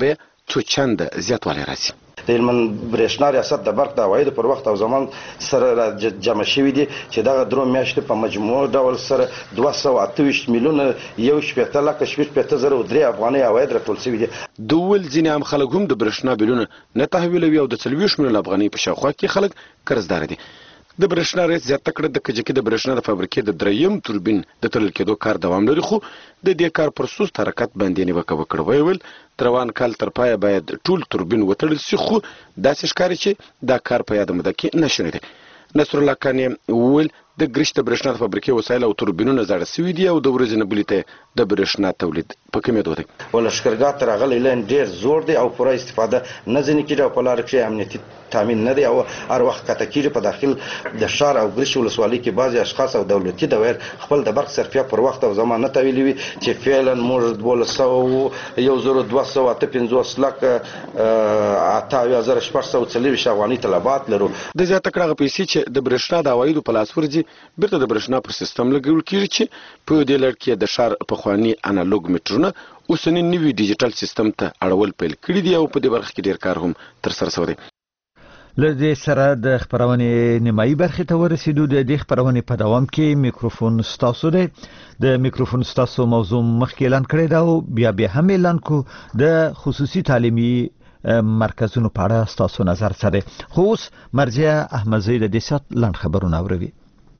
څو چنده زیاتوالی راځي. د هلمند برېښنا ریاست د برق د عوایدو پر وخت او زمان سره جمع شوي دي چې دغه درو میاشتې په مجموع ډول سره دوه سوه اته ویشت میلیونه یو شپېته لکه شپږ شپېته زره او درې افغانۍ عواید راټول شوي دي. د ویل ځینې عام خلک هم د برېښنا بیلونه نه تحویلوي او د څلوېښت میلیونه افغانۍ په شاوخوا کې خلک قرضداره دي. د برېښنا ریاست زیاته کړه د کجکي د برېښنا د فابریکې د دریم توربین د تړل کېدو کار دوام لري، خو د دې کار پر سست حرکت باندې نیوکه وکړه. ویل تر روان کال تر پایه باید ټول توربین وتړل شي، خو داسې ښکاري چې دا کار په یاده موده کې نشونی دی. نصر الله کانې وویل د ګرشت د برېښنا د فابریکې وسایل او توربینونه زاړه سوي دي او د ورځې نه بلې ته د برېښنا تولید په کمېدو دی. لښکرګاه ته راغلی لین ډېر زوړ دی او پوره استفاده نه ځینې کېږي او په لاره کښې امنیتي تامین نه دی او هر وخت قطع کېږي. په داخل د ښار او ګرشت ولسوالۍ کې بعضې اشخاص او دولتي دوایر خپل د برق صرفیه پر وخت او زمان نه تحویلوي چې فعلا موږ دولس سوه یو زرو دوه سوه اته پنځوس لکه اته اویا زره شپږ سوه څلوېښت افغانۍ طلبات لرو. د زیاته کړه هغه پیسې چې د برېښنا د عوایدو په لاس ورځي بیرته د برېښنا پر سیستم لګول کېږي چې په دې لړ کې د ښار پخواني انالوګ میټرونه اوسني نوي ډیجیټل سیستم ته اړول پیل کړي دي او په دې برخه کې ډېر کار هم ترسره شوی دی. له دې سره د خپرونې نیمایي برخې ته ورسېدو. د دې خپرونې په دوام کې میکروفون ستاسو دی. د میکروفون ستاسو موضوع مخکې اعلان کړی دا او بیا بیا هم اعلان کو د خصوصي تعلیمي مرکزونو په اړه ستاسو نظر څه دی. خو اوس مرجع احمدزی د دې سات لنډ خبرونه اوري.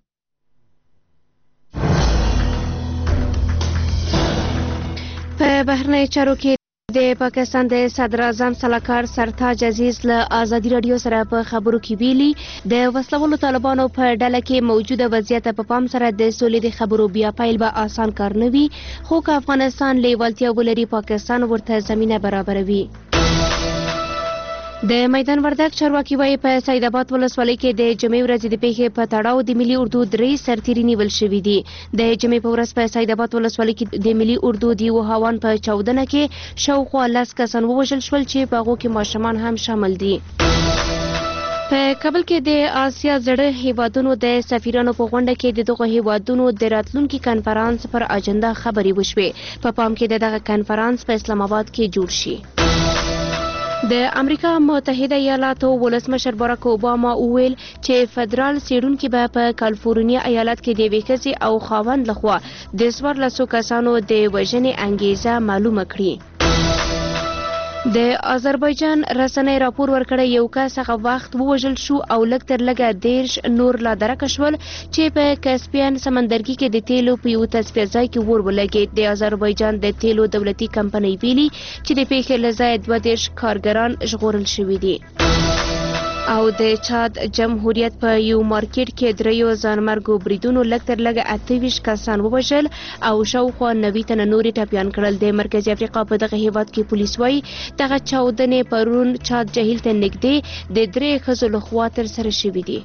په بهرنۍ چارو کې د پاکستان د صدر اعظم سلاکار سرتاج عزیز له ازادي رادیو سره په خبرو کې ویلي د وسلوالو طالبانو په ډله کې موجوده وضعیت په پام سره د سولې د خبرو بیا پیل به آسان کار نه وي، خو که افغانستان لیوالتیا ولري پاکستان ورته زمینه برابروي. د میدان وردګ چارواکي وایي په سید آباد ولسوالۍ کې د جمعې ورځې د پیښې په تړاو د ملي اردو درې سرتیري نیول شوي دي. د جمعې په ورځ په سید آباد ولسوالۍ کې د ملي اردو د یوه هاوان په چاودنه کې شاوخوا لس کسان ووژل شول چې په هغو کې ماشومان هم شامل دي. په کابل کې د آسیا زړه هیوادونو د سفیرانو په غونډه کې د دغو هیوادونو د راتلونکي کنفرانس پر اجنډا خبرې وشوې. په پام کې د دغه کنفرانس په اسلام آباد کې جوړ شي. د امریکا متحده ایالاتو ولسمشر باراک اوباما وویل چې فدرال څېړونکي به په کالیفورنیا ایالت کې د یوې ښځې او خاوند لخوا د څوارلسو کسانو د وژنې انګیزه معلومه کړي. د آذربایجان رسنۍ راپور ورکړی یو کس هغه وخت ووژل شو او لږ تر لږه دېرش نور لا درکه شول چې په کسپین سمندرګي کې د تیلو په یو تصفیه ځای کې اور ولګېد. د آذربایجان د تیلو دولتي کمپنۍ ویلي چې د پیښې له ځایه دوه دېرش کارګران ژغورل شوي دي. او د چاد جمهوریت په یو مارکیټ کې دریو ځانمرګو بریدونو لږ تر لږه اته ویشت کسان ووژل او شاوخوا نوي تنه نورې ټپیان کړل. د مرکزي افریقا په دغه هیواد کې پولیس وایي دغه چاودنې پرون چاد جهیل ته نږدې د درې ښځو لخوا ترسره شوي دي.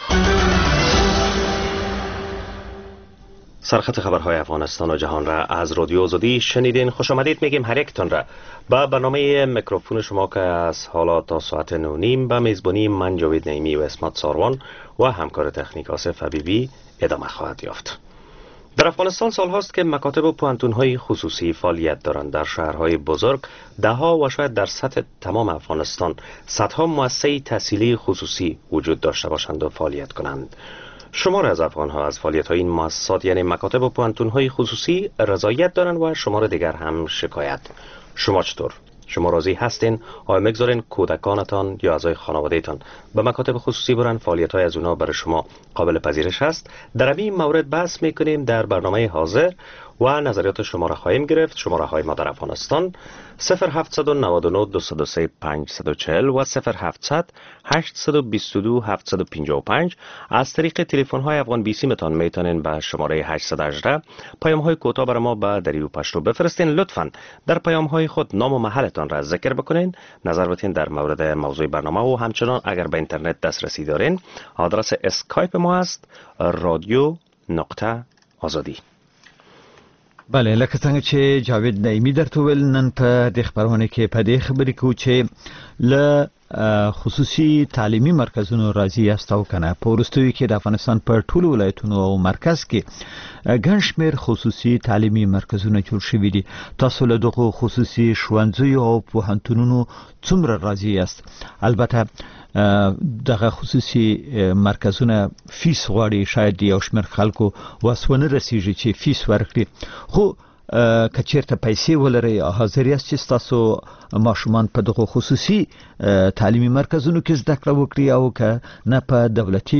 سرخط خبرهای افغانستان و جهان را از رادیو آزادی شنیدین. خوش آمدید میگیم هر یکتان را با برنامه میکروفون شما که از حالا تا ساعت نو نیم به میزبانی من جاوید نعیمی و اسمت ساروان و همکار تکنیک آصف حبیبی ادامه خواهد یافت. در افغانستان سال هاست که مکاتب و پوهنتون‌های خصوصی فعالیت دارند. در شهرهای بزرگ ده‌ها و شاید در سطح تمام افغانستان صدها مؤسسه تحصیلی خصوصی وجود داشته باشند و فعالیت کنند. شمار از افغان‌ها از فعالیت‌های این مؤسسات یعنی مکاتب و پوهنتون‌های خصوصی رضایت دارند و شمار دیگر هم شکایت. شما چطور؟ شما راضی هستین؟ آیا میگذارین کودکانتان یا اعضای خانواده‌تان به مکاتب خصوصی برن؟ فعالیت‌های از اونها برای شما قابل پذیرش است؟ در این مورد بحث می‌کنیم در برنامه حاضر و نظریات شما را خواهیم گرفت. شماره های ما در افغانستان صفر هفتصد و نود و نه دویست و سه پانصد و چهل و صفر هفتصد هشتصد و بیست و دو هفتصد و پنجاه و پنج. از طریق تلفن های افغان بیسی متان میتونین به شماره هشتصد و هجده پیام های کوتاه برای ما به دری و پشتو بفرستین. لطفاً در پیام های خود نام و محلتان را ذکر بکنین، نظر بدین در مورد موضوع برنامه و همچنان اگر به اینترنت دسترسی دارین آدرس اسکایپ ما است رادیو نقطه آزادی. بله لکه څنګه چې جاوید نعیمی درته ویل نن په دې خبرونه کې په دې خبرې کو چې ل خصوصي تعلیمي مرکزونو راځي یاستو کنه په ورستوي کې د افغانستان په ټولو ولایتونو او مرکز کې ګڼ شمېر خصوصي تعلیمي مرکزونه جوړ شوي دي. تاسو له دغه خصوصي ښوونځیو او پوهنتونونو څومره راضي یاست؟ البته دغه خصوصي مرکزونه فیس غواړي، شاید یو شمېر خلکو وسونه رسیږي چې فیس ورکړي، خو کچیرته پیسې ولري حاضر یاست چې تاسو ماشومان په دغه خصوصي تعلیمي مرکزونو کې زده کړه وکړي او که نه په دولتي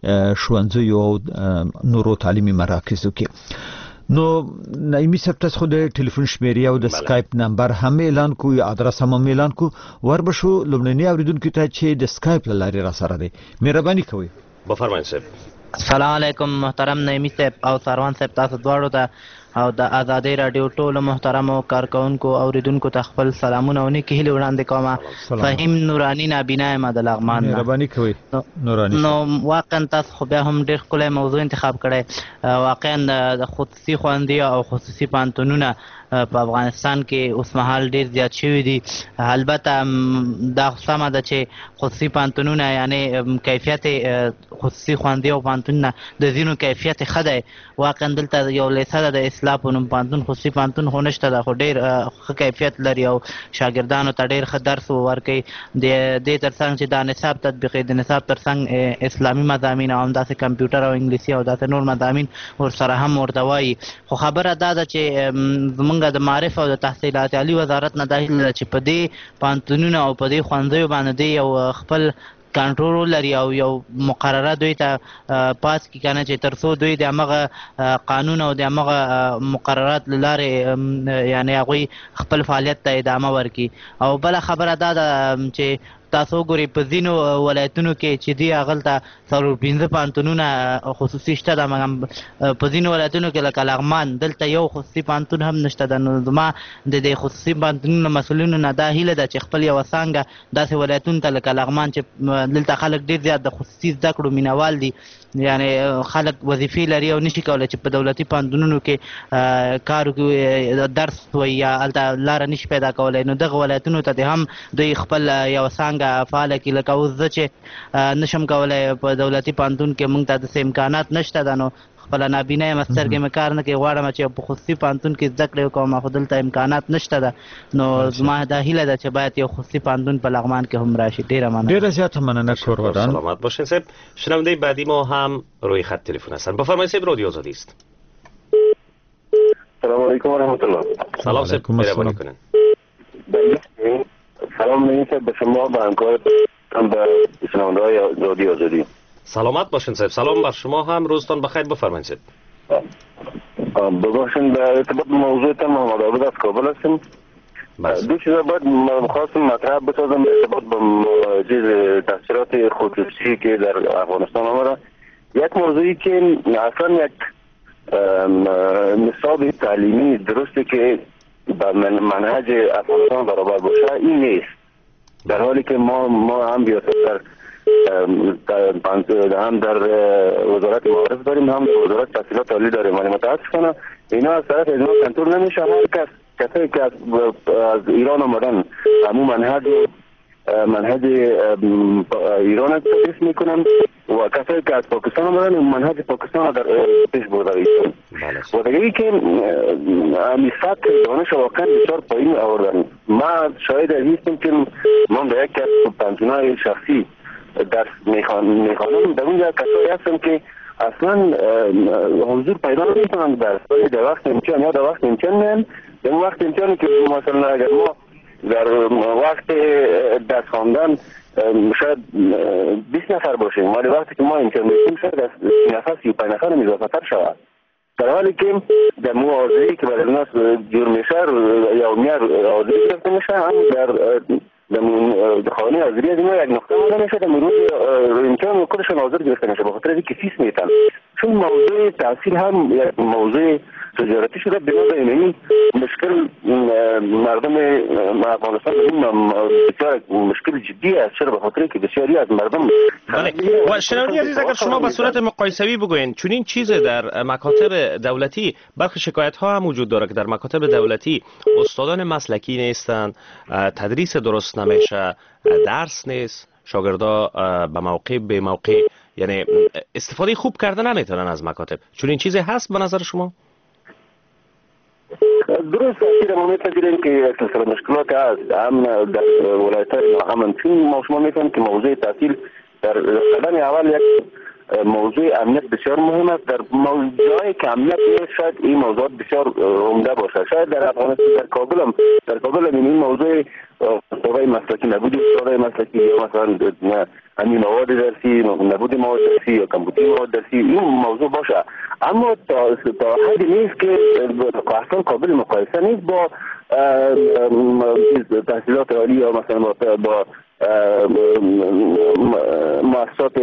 ښوونځیو او نورو تعلیمي مراکزو کې. نو نایمي صاحب تاسو خو د ټلیفون شمیرې او د سکایپ نمبر هم اعلان کو یا ادرس هم اعلان کو، وربشو لومړني اوریدونکو ته چې د سکایپ له لارې را سره دی. مهرباني کوئ. بفرمایئ صاحب. السلام علیکم محترم نایمي صاحب او سروان صاحب، تاسو دواړو ته او د آزادۍ رادیو ټولو محترمو کارکونکو اوریدونکو ته خپل سلامونه او نیکې هیلې وړاندې کوم. فهیم نورانی نابینا یم د لغمان. مهرباني کوئ نورانی. نو واقعا تاسو خو بیا هم ډېر ښکلی موضوع انتخاب کړی. واقعا د خصوصي ښوونځي او خصوصي پوهنتونونه په افغانستان کې اوس مهال ډېر زیات شوي دي. البته دا سمه ده چې خصوصي پوهنتونونه یعنې کیفیت خصوصي ښوونځي او پوهنتونونه د ځینو کیفیت ښه دی. واقعا دلته یو لیسه ده د اصلاح په نوم پوهنتون، خصوصي پوهنتون خو نشته ده، خو ډېر ښه کیفیت لري او شاګردانو ته ډېر ښه درس ورکوي. د دې تر څنګ چې دا نصاب تطبیقي، د نصاب تر څنګ اسلامي مضامین او همداسې کمپیوټر او انګلیسي او داسې نور مضامین ورسره هم ورته وایي. خو خبره دا ده چې زموږ د معارف او د تحصیلات عالی وزارت نه دا هیله ده چې په دې پوهنتونونو او په دې ښوونځیو باندې یو خپل کنټرول لري او یو مقرره دوی ته پاس کړي کنه چې تر څو دوی د همغه قانون او د همغه مقررات له لارې یعنې هغوی خپل فعالیت ته ادامه ورکړي. او بله خبره دا ده چې تاسو وګورئ په ځینو ولایتونو کې چې دي هغلته څلور پنځه پوهنتونونه خصوصي شته ده، مګر په ځینو ولایتونو کې لکه لغمان دلته یو خصوصي پوهنتون هم نشته ده. نو زما د دې خصوصي پوهنتونونو مسؤلینو نه دا هیله ده چې خپل یوه څانګه داسې ولایتونو ته لکه لغمان چې دلته خلک ډېر زیات د خصوصي زده کړو مینوال دي، یعنې خلک وظیفې لري او نشي کولی چې په دولتي پوهنتونونو کې کار وکړي، درس وایي یا هلته لاره نشي پیدا کولی. نو دغه ولایتونو ته د هم دوی خپل یوه څانګه فعاله کړي. لکه اوس زه چې نشم کولی په دولتي پوهنتون کې موږ ته داسې امکانات نشته ده، نو خپله نابینا یم، سترګې مې کار نه کوي، غواړم چې په خصوصي پوهنتون کې زده کړې وکړم، خو دلته امکانات نشته ده. نو زما دا هیله ده چې باید یو خصوصي پوهنتون په لغمان کې هم راشي. ډېره مننه. ډېره زیاته مننه کورودان. سلامت باشین صاحب. شنونده بعدی ما هم روی خط تلفن هستن. بفرمایید صاحب، رادیو آزادی است. سلام علیکم و رحمت الله. سلام صاحب، مهربانی کنین. سلام می‌کنم به شما و همکار به شنونده های رادیو آزادی. سلامت باشین صاحب. سلام بر شما هم، روزتان بخیر. بفرمایید صاحب. ببخشید در ارتباط به موضوع محمد عابد از کابل هستم. دو چیز باید خواستم مطرح بسازم در ارتباط به چیز تحصیلات خصوصی که در افغانستان آمده. یک موضوعی که اصلا یک نصاب تعلیمی درسته که با منهج افغانستان برابر باشه این نیست، در حالی که ما ما هم بیاتر هم در وزارت معارف داریم، هم وزارت تحصیلات عالی داریم، ولی متاسفانه اینا از طرف اینا کنترل نمیشه. هر کس کسایی که از, از ایران آمدن همون منهج منهج ایران تدریس میکنن و کسایی که از پاکستان آمدن منهج پاکستان در پیش برده ایشون. و دیگه که امی سطح دانش واقعا بسیار پایین آوردن. ما شاید هستم که من در یک از پنتونای شخصی درس میخوانم، در اونجا کسایی هستم که اصلا حضور پیدا نمیکنن درس، ولی در وقت امتحان یا در وقت امتحان میان. در وقت امتحانی که مثلا اگر ما در وقت درس خواندن شاید بیست نفر باشیم، ولی وقتی که ما امتحان میکنیم شاید از سی نفر سی و پنج نفر هم اضافه تر شود، در حالی که در موازی که برای الناس جور میشه یا میار آزری گرفته میشه، هم در در خانه آزری از اینا یک نقطه آمده میشه، در روز امتحان کلشان آزر گرفته میشه بخاطر اینکه فیس میتن. چون موضوع تحصیل هم یک موضوع تجارتی شده بنا اینمی مشکل مردم افغانستان این بسیار مشکل جدی است. چرا؟ به خاطر که بسیاری از مردم بله. و شنوندگان عزیز اگر شما به صورت مقایسوی بگوین چون این چیز در مکاتب دولتی برخی شکایت ها هم وجود داره که در مکاتب دولتی استادان مسلکی نیستند، تدریس درست نمیشه، درس نیست، شاگردا به موقع به موقع یعنی استفاده خوب کرده نمیتونن از مکاتب. چون این چیزی هست به نظر شما؟ درست است. ما می‌پذیریم که یک سلسله مشکلات هست هم در ولایت‌های هم چون ما شما می‌فهمیم که موضوع تحصیل در قدم اول یک موضوع امنیت بسیار مهم است. در جایی که امنیت نیست شاید این موضوعات بسیار عمده باشه. شاید در افغانستان در کابل هم در کابل هم این موضوع استادای مسلکی نبود استادای مسلکی یا مثلا همین مواد درسی نبود مواد درسی یا کمبودی مواد درسی این موضوع باشه. اما تا تا حدی نیست که اصلا قابل مقایسه نیست با تحصیلات عالی یا مثلا با مؤسسات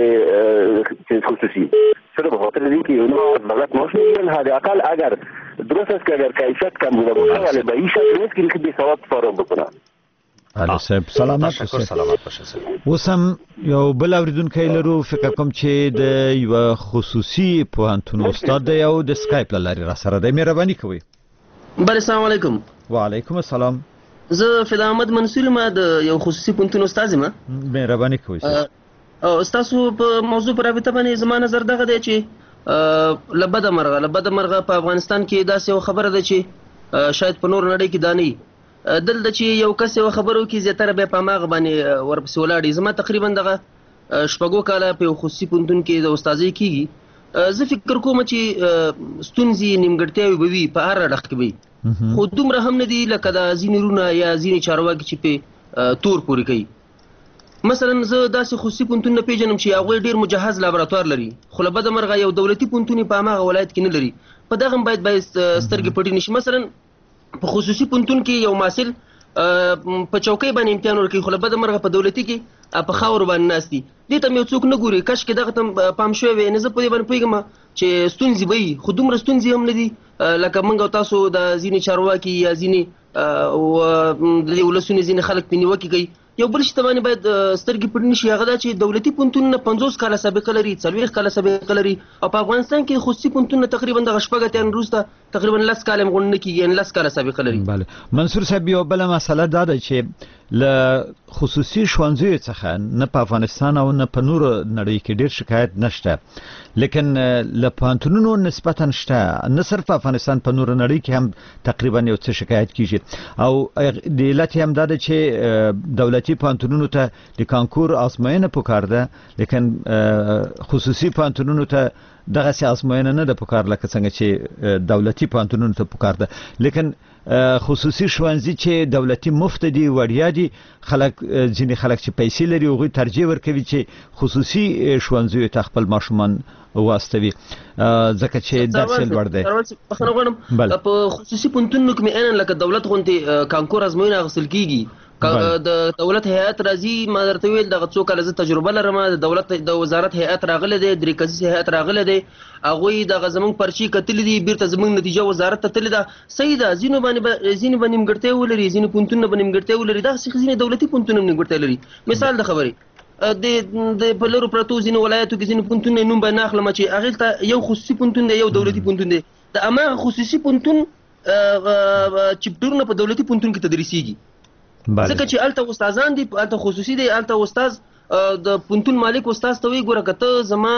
خصوصی. چرا؟ به خاطر اینکه اونا از دولت معاش میگیرن. حداقل اگر درست است که اگر کیفیت کم بوده باشه ولی به این شکل نیست که بی سواد فارغ بکنه. علي صاحب سلامت اوسه. سلامت باشه. اوس هم یو بل اوریدونکی لرو فکر کوم چې د یو خصوصي پوهنتون استاد دی او د سکایپ لاري را سره دی. مهرباني کوئ. بله السلام علیکم. وعلیکم السلام. زه فدا احمد منصور ما د یو خصوصي پوهنتون استاد یم. مهرباني کوئ. او تاسو په موضوع پر رابطه باندې زما نظر دغه دی چې لبد مرغه لبد مرغه په افغانستان کې داسې یو خبره ده چې شاید په نور نړۍ کې دانی دلته چې یو کس یو خبرو کې زیاتره به په ماغه باندې ورپسې ولاړی. زما تقریبا دغه شپږو کاله په خصوصي پوهنتون کې د استادۍ کیږي. زه فکر کوم چې ستونزې نیمګړتیاوې به وي په هر اړخ کې وي خو دومره هم نه دي لکه د ځینې رونه یا ځینې چارواکي چې په تور پورې کوي. مثلا زه داسې خصوصي پوهنتون نه پیژنم چې هغوی ډېر مجهز لابراتوار لري خو له بده مرغه یو دولتي پوهنتون په هماغه ولایت کې نه لري. په دغه هم باید باید سترګې پټې نه شي. مثلا په خصوصي پوهنتون کې یو محصل په چوکۍ باندې امتحان ورکوي خو له بده مرغه په دولتي کې په خاورو باندې ناست دي. دې ته هم یو څوک نه ګوري. کاشکې دغه ته پام شوی وی. نه زه په دې باندې پوهېږم چې ستونزې به وي خو دومره ستونزې هم نه دي لکه موږ او تاسو د ځینې چارواکي یا ځینې د دې ولسونو ځینې خلک پرې نیوکې کوي. یو بل شي ته باندې باید سترګې پټې نه شي. هغه دا چې دولتي پوهنتونونه پنځوس کاله سابقه لري څلوېښت کاله سابقه لري او په افغانستان کې خصوصي پوهنتونونه تقریبا دغه شپږ اتیان وروسته تقریبا لس کاله هم غونډه نه کېږي یعنې لس کاله سابقه لري. بله منصور صاحب یو بله مسله دا ده چې له خصوصي ښوونځیو څخه نه په افغانستان او نه په نورو نړۍ کې ډېر شکایت نشته لیکن له پوهنتونونو نسبتا شته. نه صرف په افغانستان په نورو نړۍ کې هم تقریبا یو څه شکایت کیږي او د علت هم دا ده چې دولتي پوهنتونونو ته د کانکور ازموینه پکار ده لیکن خصوصي پوهنتونونو ته دغسې ازموینه نه ده پکار لکه څنګه چې دولتي پوهنتونونو ته پکار ده. لیکن خصوصي ښوونځي چې دولتي مفت دي وړیا دي خلک ځینې خلک چې پیسې لري هغوی ترجیح ورکوي چې خصوصي ښوونځیو ته خپل ماشومان واستوي ځکه چې درس یې لوړ دی. بخښنه غواړم په خصوصي پوهنتونونو کې مې عیناً لکه دولت غوندې کانکور ازموینه اخیستل کیږي. د دولت هیئت راځي. ما درته ویل دغه څو کاله زه تجربه لرم. د دولت د وزارت هیئت راغلی دی درې کسیز هیئت راغلی دی. هغوی دغه زموږ پرچې کتلي دي بیرته زموږ نتیجه وزارت ته تللې ده. صحیح ده ځینو باندې ځینې به نیمګړتیا ولري ځینې پوهنتونونه به نیمګړتیا ولري داسې ځینې دولتي پوهنتونونه هم نیمګړتیا لري. مثال د خبرې د په لرو پرتو ځینو ولایتو کې ځینې پوهنتونونه نوم به نه اخلم چې هغې ته یو خصوصي پوهنتون دی یو دولتي پوهنتون دی. د هماغه خصوصي پوهنتون چپټرونه په دولتي پوهنتون کې تدریسیږي ځکه چې هلته استادان دي هلته خصوصي دی. هلته استاد د پوهنتون مالک استاد ته وایي ګوره که ته زما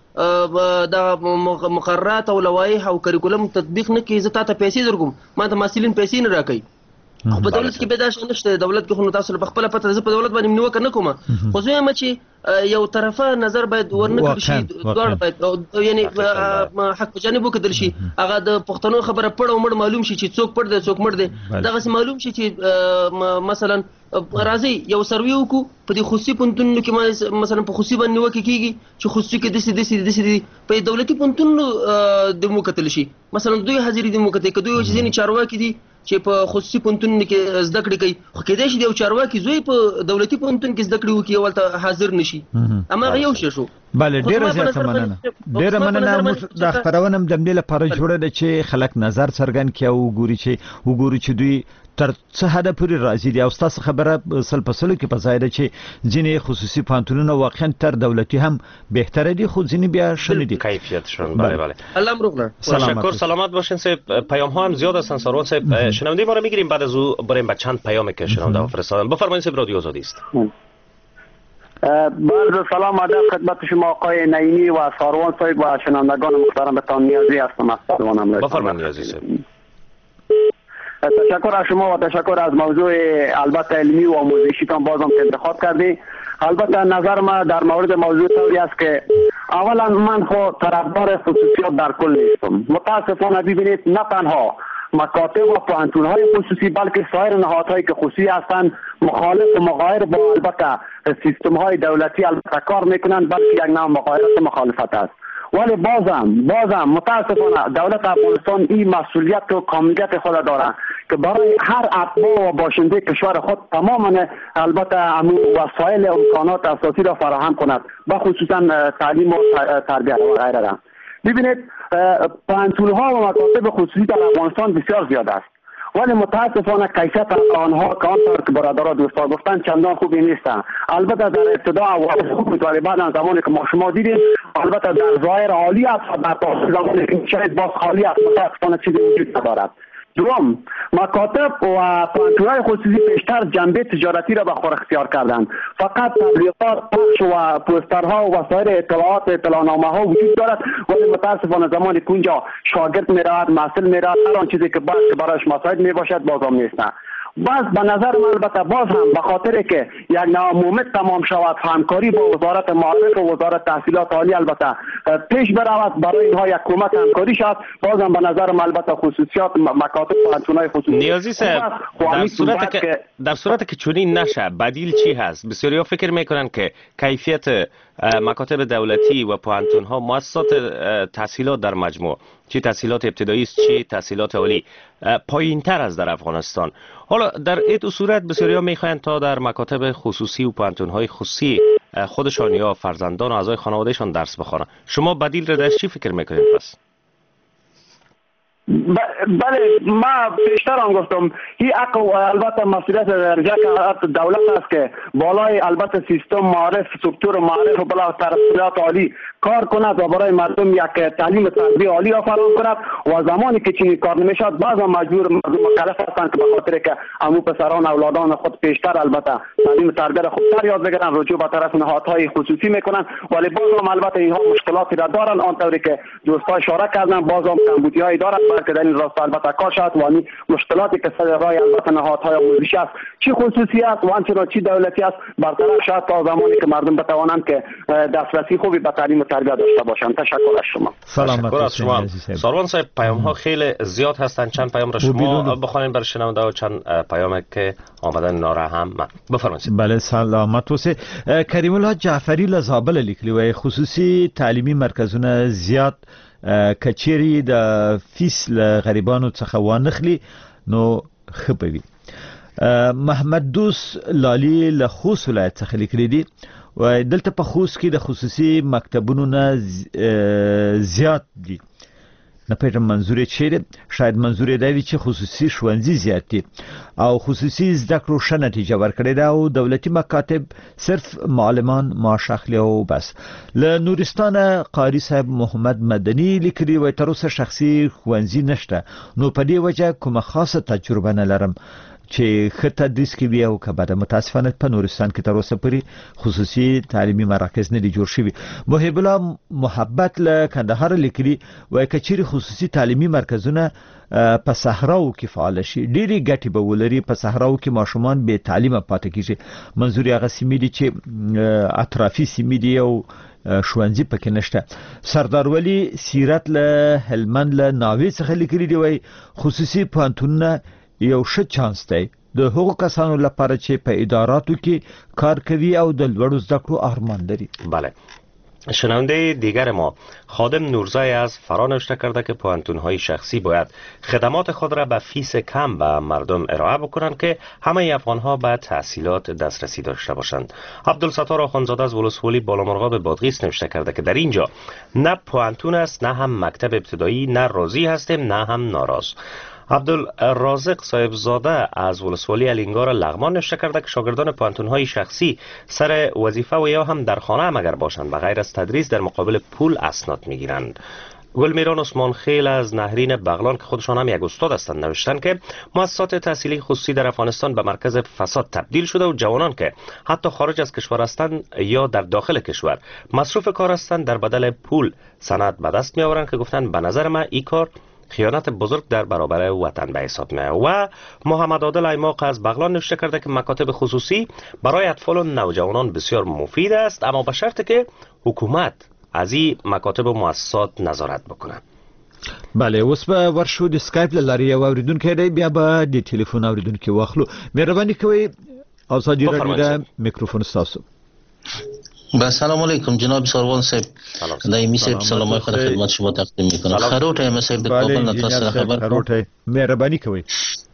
د مقررات او لوایح او کریکولم تطبیق نه کړې زه تا ته پیسې درکوم. ما ته محصلین پیسې نه راکوي. خو په دولت کې به دا شی نشته. دولت کې خو نو تاسو په خپله پته زه په دولت باندې نیوکه نه کوم خو زه وایم چې یو طرفه نظر باید ورنه کړل شي. دواړه باید یعنې حق په جانب وکتل شي. هغه د پښتنو خبره پړ او مړ معلوم شي چې څوک پړ دی څوک مړ دی. دغسې معلوم شي چې مثلا راځئ یو سروې وکړو په دې خصوصي پوهنتونونو کې مثلا په خصوصي باندې نیوکې کېږي چې خصوصي کې داسې داسې داسې دي. په دولتي پوهنتونونو دې هم وکتل شي. مثلا دوی حاضري دې هم وکتئ که دوی چې ځینې چارواکي دي چې په خصوصي پوهنتونونو کې زده کړې کوي خو کېدای شي د یو چارواکي زوی په دولتي پوهنتون کې زده کړې وکړي او هلته حاضر نه شي. هماغه یو شی شو. بله ډیره زیاته مننه ډیره مننه موږ د خبرونه د دې لپاره جوړه ده چې خلک نظر څرګند کړي او ګوري چې وګوري چې دوی تر څه حد پورې راځي دی او تاسو خبره سل په سلو کې پزایده چې ځینې خصوصي پانتونونه واقعا تر دولتي هم بهتره دي خو ځینې بیا شنه دي کیفیت شون بله بله الله مروغنا تشکر سلامت باشین سه پیام ها هم زیاد هستن سروان صاحب شنونده ما رو میگیریم بعد از او بریم با چند پیامی که شنونده ها فرستادن بفرمایید صاحب رادیو آزادی است بعد سلام ادب خدمت شما آقای نعیمی و ساروان صاحب و شنوندگان محترم تان نیازی هستم از ساروانم بفرمایید نیازی صاحب تشکر از شما و تشکر از موضوع البته علمی و آموزشیتان بازم که انتخاب کردی. البته نظر ما در مورد موضوع طوری است که اولا من خود طرفدار خصوصیات در کل نیستم. متاسفانه ببینید نه تنها مکاتب و پوهنتون‌های خصوصی بلکه سایر نهادهایی که خصوصی هستند مخالف و مغایر با البته سیستم‌های دولتی البته کار میکنند بلکه یک نوع مغایرت و مخالفت است. ولی بازم بازم متاسفانه دولت افغانستان این مسئولیت و کاملیت خود داره که برای هر اتباع و باشنده کشور خود تماما البته وسایل و امکانات اساسی را فراهم کند و خصوصا تعلیم و تربیت و غیره را. ببینید پانتون‌ها و مکاتب خصوصی در افغانستان بسیار زیاد است ولی متاسفانه کیفیت آنها که آنطور که برادرها دوستا گفتن چندان خوبی نیستن. البته در ابتدا اول خوب بود ولی بعد زمانی که ما شما دیدیم البته در ظاهر عالی است و در تاثیر زمانی که شاید باز خالی است متاسفانه چیزی وجود ندارد. دوم مکاتب و پانتون‌های خصوصی بیشتر جنبه تجارتی را به خود اختیار کردند. فقط تبلیغات پخش و پوسترها و وسایل اطلاعات اطلاعنامه ها وجود دارد ولی متاسفانه زمانی که اونجا شاگرد میرود محصل میرود هر آن چیزی که باید که برایش مساعد میباشد بازم نیست. باز به نظر من البته باز هم به خاطر که یک نوع مومت تمام شود همکاری با وزارت معارف و وزارت تحصیلات عالی البته پیش برود برای اینها یک کمک همکاری شد بازم به نظر من البته خصوصیات مکاتب پانتون‌های خصوصی نیازی صاحب در صورت که در صورت که چنین نشه بدیل چی هست؟ بسیاری فکر میکنن که کیفیت مکاتب دولتی و پانتون‌ها مؤسسات تحصیلات در مجموع چی تحصیلات ابتدایی است چی تحصیلات عالی پایین‌تر از در افغانستان. حالا در این صورت بسیاریا میخواین تا در مکاتب خصوصی و پانتون‌های خصوصی خودشان یا فرزندان و اعضای خانوادهشان درس بخوانند. شما بدیل را در چی فکر میکنید پس؟ بله ما پیشتر هم گفتم این حق و البته مسئولیت درجه که دولت است که بالای البته سیستم معارف سکتور معارف و بالا تحصیلات عالی کار کند و برای مردم یک تعلیم تربیت عالی را فراهم کند و زمانی که چنین کار نمیشد بعض مجبور مردم مکلف هستند که به خاطر که عمو پسران اولادان خود پیشتر البته تعلیم تربیت خوبتر یاد بگیرن رجوع به طرف نهادهای خصوصی میکنن ولی باز هم البته اینها مشکلاتی را دارن آنطوری که دوستا اشاره کردن باز هم کمبودی‌های دارد که در این راست البته کار شد و این مشکلاتی که سر راه البته نهادهای آموزشی است چی خصوصی است و آنچه چی دولتی است برطرف شد تا زمانی که مردم بتوانند که دسترسی خوبی به تعلیم و تربیت داشته باشند. تشکر از شما. تشکر از شما. ساروان صاحب پیام ها خیلی زیاد هستند چند پیام را شما بخوانید برای شنونده و چند پیام که آمدن ناره هم بفرمایید. بله سلامت اوسه. کریم الله جعفری له زابل لیکلی و خصوصي تعلیمي مرکزونه زیات کچيري د فیس له غریبانو څخه وانخلي نو خپوي. محمد دوس لالی له خوست ولایت څخه لیکلی دي و دلته په خوست کې د خصوصي مکتبونو نه زیات دي. نه پېژم منظور چیرې شاید منظور دی چې خصوصي ښوونځي زیات دي او خصوصي زده کړو ښه نتیجه ورکړې ده او دولتي مکاتب صرف معلمان معاش اخلي او بس. له نورستانه قاری صاحب محمد مدني لیکلي وایي تر اوسه شخصي ښوونځي نشته نو په دې وجه کومه خاصه تجربه نه لرم چې ښه تدریس کوي او که بده. متاسفانه په نورستان کې تر اوسه پورې خصوصي تعلیمي مراکز نه دي جوړ شوي. محب الله محبت له کندهار لیکلي وایي که چیرې خصوصي تعلیمي مرکزونه په صحراو کې فعال شي ډېرې ګټې به ولري. په صحراو کې ماشومان بې تعلیمه پاتې کېږي. منظور یې هغه سیمې دي چې اطرافي سیمې دي او ښوونځي پکې نشته. سردار ولی سیرت له هلمند له ناوې څخه لیکلي دي وایي خصوصي پوهنتونونه یو ښه چانس دی د هغو کسانو لپاره چې په اداراتو کې کار کوي او د لوړو زده کړو ارمان لري. بله شنونده دیگر ما خادم نورزای از فرا نوشته کرده که پوانتون‌های شخصی باید خدمات خود را به فیس کم به مردم ارائه بکنند که همه افغان‌ها به تحصیلات دسترسی داشته باشند. عبدالستار آخوندزاده از ولسوالی بالامرغاب بادغیس نوشته کرده که در اینجا نه پوانتون است، نه هم مکتب ابتدایی، نه راضی هستیم نه هم ناراض. عبدالرازق صاحبزاده از ولسوالی الینگار لغمان نوشته کرده که شاگردان پوانتون‌های شخصی سر وظیفه و یا هم در خانه هم اگر باشند بغیر از تدریس در مقابل پول اسناد میگیرند. گلمیران عثمان خیل از نهرین بغلان که خودشان هم یک استاد هستند نوشتند که مؤسسات تحصیلی خصوصی در افغانستان به مرکز فساد تبدیل شده و جوانان که حتی خارج از کشور هستند یا در داخل کشور مصروف کار هستند در بدل پول سند به دست می آورند که گفتند به نظر من این کار خیانت بزرگ در برابر وطن به حساب می آید. و محمد عادل ایماق از بغلان نوشته کرده که مکاتب خصوصی برای اطفال و نوجوانان بسیار مفید است، اما به شرطی که حکومت از این مکاتب و مؤسسات نظارت بکنه. بله، اوس به ورشو د اسکایپ لاري یو اوریدونکو دی، بیا به د ټلیفون اوریدونکو واخلو. مهرباني کوئ ازادي رادیو د میکروفون تاسو. با سلام علیکم جناب ساروان صاحب. دایمی صاحب سلام خود خدمت شما تقدیم میکنم. خروټه مسعود د کابل نه تاسو خبر خروټه مهرباني کوئ.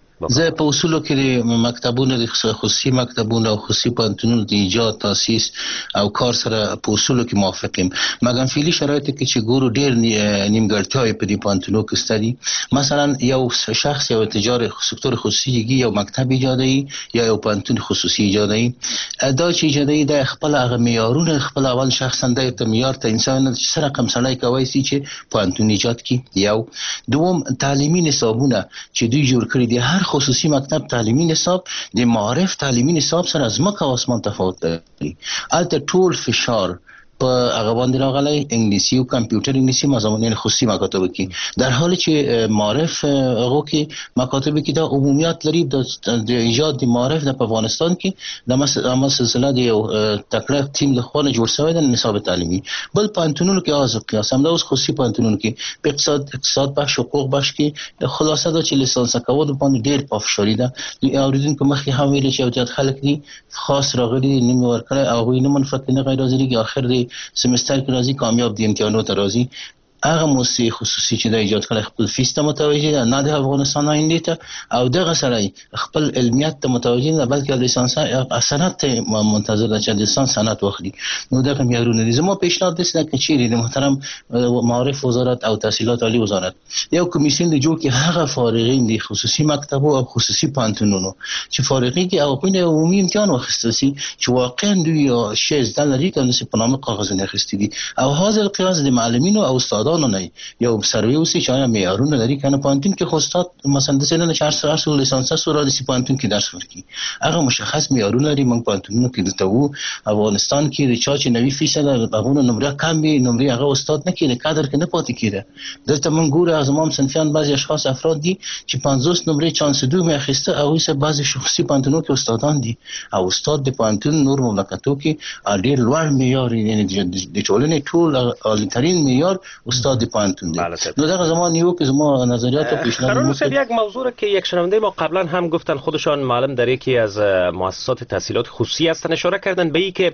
زه په اصولو کې د مکتبونو د خصوصي مکتبونو او خصوصي پوهنتونونو د ایجاد تاسیس او کار سره په اصولو کې موافق یم، مګر فعلي شرایطو کې چې ګورو ډېر نیمګړتیاوې په دې پوهنتونونو کې شته دي. مثلا یو شخص یو تجار سکتور خصوصي یو مکتب ایجادوي یا یو پوهنتون خصوصي ایجادوي، دا چې ایجادوي د خپل هغه معیارونه خپل اول شخصا د ته معیار ته انسان سره رقم سړی کوي چې پوهنتون ایجاد کړي. یو دوم تعلیمي نصابونه چې دوی جوړ کړي دي، هر خصوصي مکتب تعلیمي نصاب د معارف تعلیمي نصاب سره از مکه او اسمان تفاوت لري. البته ټول فشار په هغه باندې راغلی انګلیسي او کمپیوټر انګلیسي مضامین خصوصي مکاتب کې، در حالی چې معارف هغه کې مکاتب کې د عمومیت لري د ایجاد د معارف د افغانستان کې د مسله سلسله د یو تکړه ټیم له خوا جوړ شوی د نصاب تعلیمي. بل پوهنتونونو کې از قیاس هم د اوس خصوصي پوهنتونونو کې په اقتصاد اقتصاد بخش حقوق بخش کې خلاصه دا چې لیسانس کول باندې ډېر پافشاری ده. د اوریدونکو مخکې هم ویل چې یو خلک دي خاص راغلي نیمه ورکړه او غوښنه منفعت نه غیر حاضرې اخر دی سمستر کې راځي کامیاب دي امتحانات راځي. هغه موسسه خصوصي چې د ایجاد کړل خپل فیس ته متوجه ده، نه د افغانستان آینده ته او دغه سړی خپل علمیت ته متوجه نه بلکې د لیسانس سند ته منتظر ده چې د لیسانس سند واخلي. نو دغه معیارونه دي. زما پیشنهاد دی چې چیرې د محترم معارف وزارت او تحصیلات عالی وزارت یو کمیسیون دی جوړ کړي هغه فارغین دي خصوصي مکتبو او خصوصي پوهنتونونو چې فارغین کې او په عمومي امتحان واخیستل شي چې واقعا دوی شش دلاري کوي په نامه کاغذونه اخیستي دي او حاضر القیاس د معلمینو او استاد نه یو سروي وسی چې معیارونه لري کنه پوهنتون کې خو استاد مثلا د سنن چهار سال لیسانس سره د پوهنتون کې درس ورکړي هغه مشخص معیارونه لري. موږ پوهنتونونو کې دته وو افغانستان کې د چا چې نوي فیصد هغه نمره کم وي نمره هغه استاد نه کېده قدر کې نه پاتې کېده. دلته موږ ګورو ازمام صنفیان بعضی اشخاص افراد دي چې پنځوس نمره چانس دو می اخیسته او یې بعضی شخصي پوهنتونونو کې استادان دي او استاد د پوهنتون نور مملکتو کې ډېر لوړ معیار یعنی د ټولنې ټول اعلی‌ترین معیار استاد د پوهنتون دی. نو دغه زمان یو که زما نظریات و پیشنهاد می‌کنم. یک موضوع که یک شنونده ما قبلا هم گفتن خودشان معلم در یکی از مؤسسات تحصیلات خصوصی هستن اشاره کردن به این که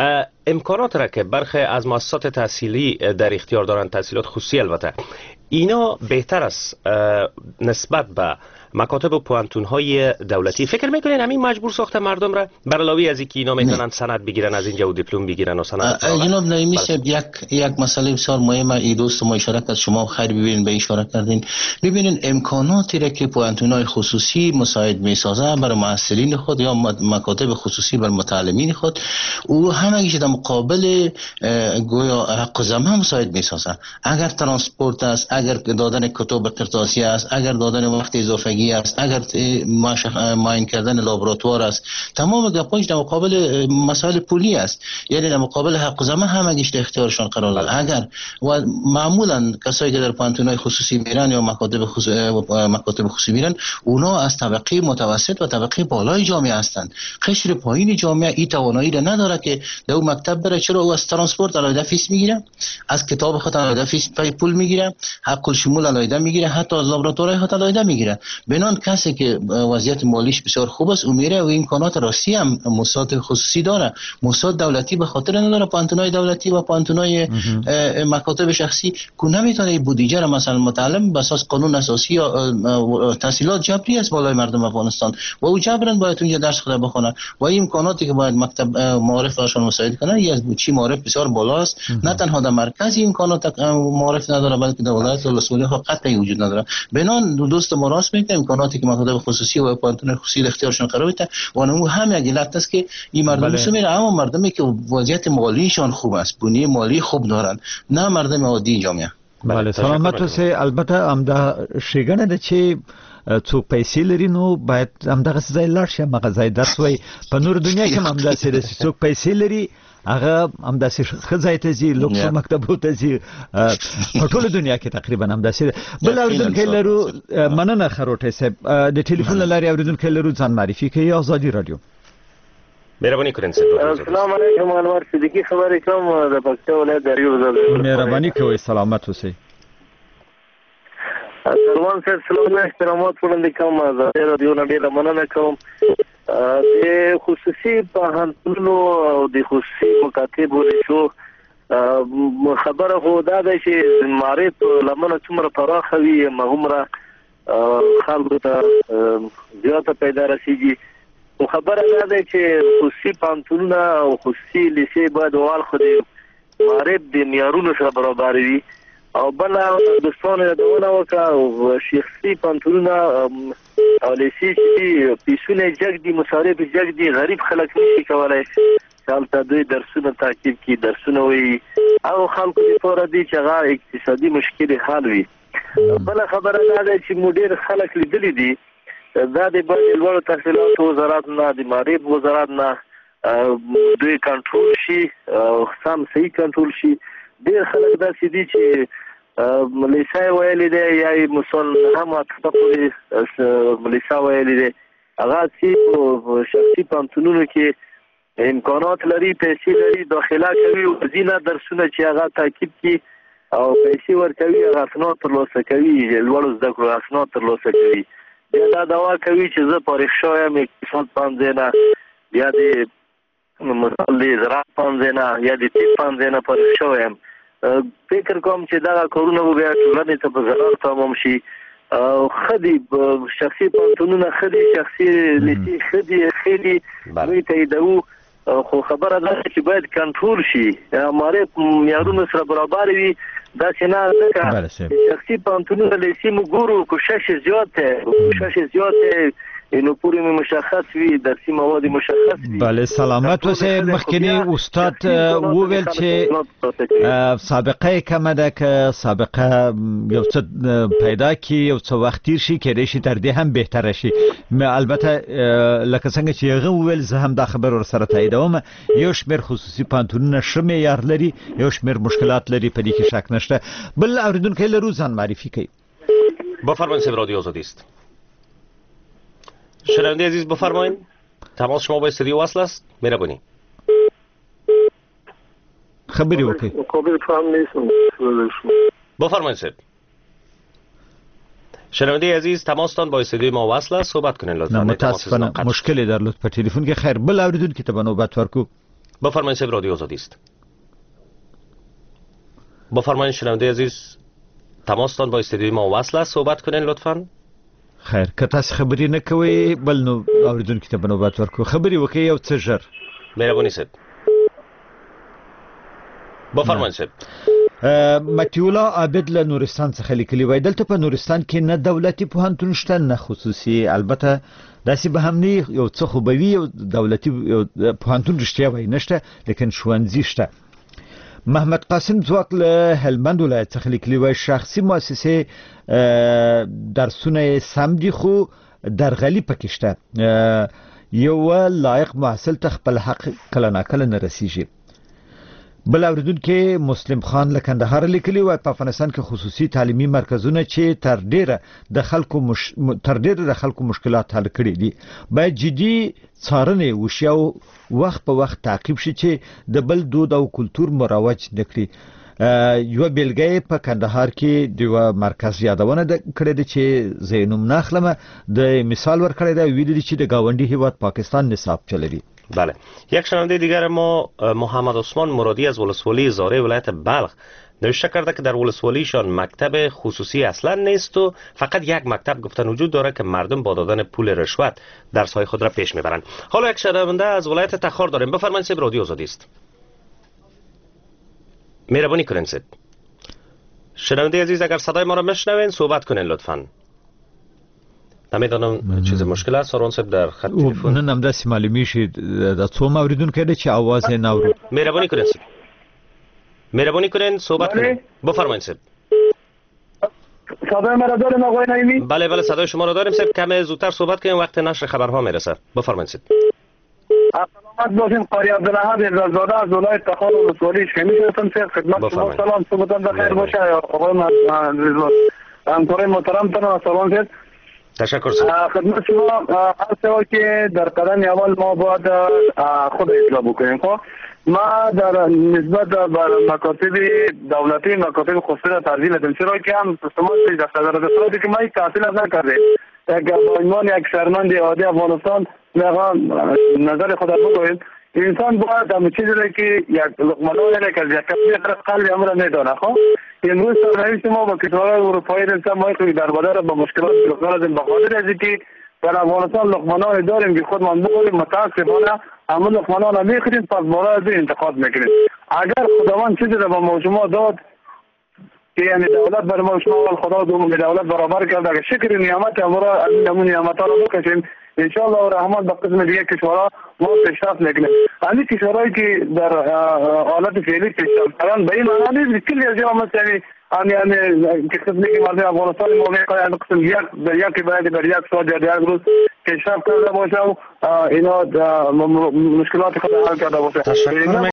امکانات را که برخی از مؤسسات تحصیلی در اختیار دارند تحصیلات خصوصی البته اینا بهتر است نسبت به مکاتب و پوهنتون‌های دولتی. فکر می‌کنین همین مجبور ساخته مردم را بر علاوه از اینکه اینا میتونن سند بگیرن از اینجا و دیپلم بگیرن و سند جناب نعیمی صاحب یک یک مسئله بسیار مهمه ای دوست ما اشاره کرد شما خیر ببینید به اشاره کردین. ببینید امکاناتی را که پوهنتون‌های خصوصی مساعد می‌سازه برای محصلین خود یا مکاتب خصوصی بر متعلمین خود او همه در مقابل گویا حق زمان مساعد می‌سازه. اگر ترانسپورت است، اگر دادن کتب قرطاسی است، اگر دادن وقت اضافه است، اگر معاین کردن لابراتوار است، تمام گپاش در مقابل مسائل پولی است. یعنی در مقابل حق زمان همگیش در اختیارشان قرار داده. اگر و معمولا کسایی که در پوهنتون‌های خصوصی میرن یا مکاتب خصوصی مکاتب خصوصی میرن اونا از طبقه متوسط و طبقه بالای جامعه هستند. قشر پایین جامعه این توانایی را نداره که در اون مکتب بره. چرا او از ترانسپورت علاوه فیس میگیره، از کتاب خود علاوه فیس پول میگیره، حق الشمول علایده میگیره، حتی از لابراتوارهای حتی علایده میگیره. بنان کسی که وضعیت مالیش بسیار خوب است او میره و امکانات راستی هم موسسات خصوصی داره. موسسات دولتی به خاطر نداره پانتونای دولتی و پانتونای مکاتب شخصی کو نمیتونه بودجه را مثلا متعلم به اساس قانون اساسی یا تحصیلات جبری است بالای مردم افغانستان و او جبران باید اونجا درس خود بخونه و این امکاناتی که باید مکتب معارف براشون مساعد کنه یا از بودجه معارف بسیار بالاست. نه تنها در مرکز امکانات معارف نداره بلکه در ولایت ولسوالی ها قطعی وجود نداره. بنان دوست ما راست میگه امکاناتی که مکاتب خصوصی و پانتون خصوصی اختیارشون قرار بده و اون هم یک علت است که این مردم میره، اما مردمی که وضعیت مالیشان خوب است، بنیه مالی خوب دارن، نه مردم عادی جامعه. بله سلامت اوسه. البته همدا شیګنه ده چې څوک پیسې لري نو باید همدغه ځای لاړ شي، هغه ځای درس وای. په نور دنیا کې هم همداسې ده چې څوک پیسې لري هغه همداسې ښه ځای ته ځي، لوکسو مکتبو ته ځي. په ټوله دنیا کې تقریبا همداسې ده. بل اورېدونکی لرو. مننه خروټی صاحب. د ټلیفون له لارې اورېدونکی لرو، ځان معرفي کوي. ازادي رادیو. مهرباني کړئ. السلام علیکم. انور صدیقی خبرې کوم د پکتیا ولایت دریو زده. مهرباني کوئ. سلامت اوسئ. سلمان صاحب سلام احترامات وړاندې کوم. ازادي رادیو نه ډېره مننه کوم. د خصوصي پوهنتونونو او د خصوصي مکاتبو رشو خبره خو دا ده چې معرف لمنه څومره پراخه وي هغومره خلکو ته زیاته پیدا رسیږي. خو خبره دا ده چې خصوصي پوهنتونونه او خصوصي لیسې باید واړخو د معرف د معیارونو سره برابر وي. او بل دوستانو یادونه وکړه او شخصي پوهنتونونه او لیسې چې پیسونه جګ دي، مصارف جګ دي، غریب خلک نشي کولی هلته دوی درسونه تعقیب کړي، درسونه وایي او خلکو لپاره دي چې هغه اقتصادي مشکل حل وي. بله خبره دا ده چې مو ډېر خلک لیدلي دي دا د باید لوړو تحصیلاتو وزارت نه، د معرف وزارت نه دوی کنټرول شي او سم صحیح کنټرول شي. ډېر خلک داسې دي چې لیسه ویلې دی یا یې مثال هم اتفه پورې لیسه ویلې دی، هغه چې په شخصي پوهنتونونو کې امکانات لري، پیسې لري، داخله کوي او ځینې درسونه چې هغه تعقیب کړي او پیسې ورکوي، هغه اسناد ترلاسه کوي، لوړو زده کړو اسناد ترلاسه کوي. بیا دا دعوا کوي چې زه فارغ شویم اقتصاد پوهنځی نه، بیا د مثال د زراعت پوهنځی نه یا د طب پوهنځی نه فارغ شویم. فکر کوم چې دغه کارونه به بیا ټولنې ته په ضرر تمام شي. ښه دي شخصي پوهنتونونه، ښه دي شخصي لیسې، ښه دي ښې دي، دوی تاییدوو. خو خبره دا چې باید کنټرول شي، معرف معیارونو سره برابر وي. داسې نه ځکه شخصي پوهنتونونه لیسې موږ ګورو کوشش یې زیات دی، کوشش یې زیات دی، نو پوری مشخص وي، درسي مواد مشخص وي. بله سلامت اوسئ. مخکینی استاد وویل چې سابقه کمه ده، که سابقه یو څه پیدا کی یو څه وخت تیر شي کېدای شي تر دې هم بهتره شي. البته لکه څنګه چې هغه وویل زه هم دا خبر ورسره تاییدوم، یو شمېر خصوصي پوهنتونونه ښه معیار لري، یو شمېر مشکلات لري، په دې کې شک نشته. بل اورېدونکی لرو، ځان معرفي کوي. بفرمایید. رادیو آزادی است. شنونده عزیز بفرمایید. تماس شما با استودیو وصل است. مهربانی. خبری وکړئ. قابل فهم نیستم. بفرمایید صاحب. شنونده عزیز تماستان با استودیو ما وصل است. صحبت کنین لطفا. متاسفانه مشکلی در لطف تلفن که خیر. بل اوریدونکو ته به نوبت ورکو. بفرمایید صاحب. رادیو آزادی است. بفرمایید شنونده عزیز تماستان با استودیو ما وصل است. صحبت کنین لطفا. خیر که تاسو خبرې نه کوئ بل نو اوریدونکو ته به نوبت ورکو. خبرې وکړئ یو څه ژر. مهرباني صاحب. بفرمایئ صاحب. متیولا عابد له نورستان څخه لیکلي وای دلته په نورستان کې نه دولتي پوهنتون شته نه خصوصي. البته داسې به هم نه یو څه خو به وي، دولتي پوهنتون رښتیا وای نشته، لیکن ښوونځي شته. محمد قاسم ځواک له هلمند ولایت څخه لیکلي وای شخصي مؤسسې درسونه سم دي خو درغلي پکې شته، یو لایق محصل ته خپل حق کله ناکله نه رسیږي. بل اوریدونکو مسلم خان له کندهار لیکلي وای په افغانستان کې خصوصي تعلیمي مرکزونه چې تر ډیره د خلکو مش... تر ډیره د خلکو مشکلات حل کړي دي باید جدي څارنه وشي او وخت په وخت تعقیب شي چې د بل دود او کلچر مروج نکړي. یو بیلګې په کندهار کې د مرکز یادونه کړې ده چې زینوم نخلمه د مثال ورکړی ده ویلي چې د گاونډي هیواد پاکستان نصاب چلوي. بله، یک شنونده دیگر ما محمد عثمان مرادی از ولسوالی زاره ولایت بلخ نوشته کرده که در ولسوالیشان مکتب خصوصی اصلا نیست و فقط یک مکتب گفتن وجود داره که مردم با دادن پول رشوت درس‌های خود را پیش میبرند. حالا یک شنونده از ولایت تخار داریم. بفرمایید سیب رادیو آزادی است. مهربانی کنین سیب. شنونده عزیز اگر صدای ما را میشنوین صحبت کنین لطفاً. نمیدونم چیز مشکل است سارون صاحب در خط تلفن. نن هم داسې معلومی شي د څو اوریدونکو دی چې आवाज نه اوري. مهربانی کنین سیب. مهربانی کنین صحبت کنین. بفرمایید سیب. صدای ما را داریم آقای نعیمی؟ بله بله صدای شما را داریم سیب. کم زودتر صحبت کنین وقت نشر خبرها میرسه. بفرمایید سیب. سلامت باشین. قاری عبدالاحد رضازاده از ولایت تخار ولسوالی شمی هستم سیب. خدمت شما سلام صبحتان بخیر باشه آقای رضا. همکارای محترم تان سلام سیب. تشکر سر. خدمت شما هست که در قدم اول ما باید خود اطلاع بکنیم. خب ما در نسبت بر مکاتب دولتی مکاتب خصوصی را ترجیح دادیم چرا که هم سیستمات دفتر دستوراتی که ما یک تحصیل از نکردیم یک با عنوان یک شهروند عادی افغانستان نظر خود بگوییم انسان باید همه چیزی را که یک لقمه نانی که از یک کسی قلب امر ندانه. خب امروز سرنوشت ما با کشورهای اروپایی رسیدیم ما که درباره با مشکلات لقمه داریم به خاطر از اینکه در افغانستان لقمه نانی داریم که خودمان بخوریم متاسفانه همه لقمه نان میخوریم پس بالا از این انتقاد میکنیم. اگر خداوند چیزی را به شما داد که یعنی دولت بر ما شما اول خدا دوم به دولت برابر کرده که شکر نعمت امورا از این نمون نعمت ها را بکشیم انشاءالله و رحمت به قسم دیگه کشورها ما پیشرفت میکنیم. همین کشورهایی که در حالت فعلی پیشرفت کردن به این معنی نیست کلی از جا مثل یعنی یعنی که قسمی که مردم افغانستان ما میکنه قسم یک در یک باید در یک ساعت یا در یک روز پیشرفت کرده باشه و اینا مشکلات خود حل کرده باشه.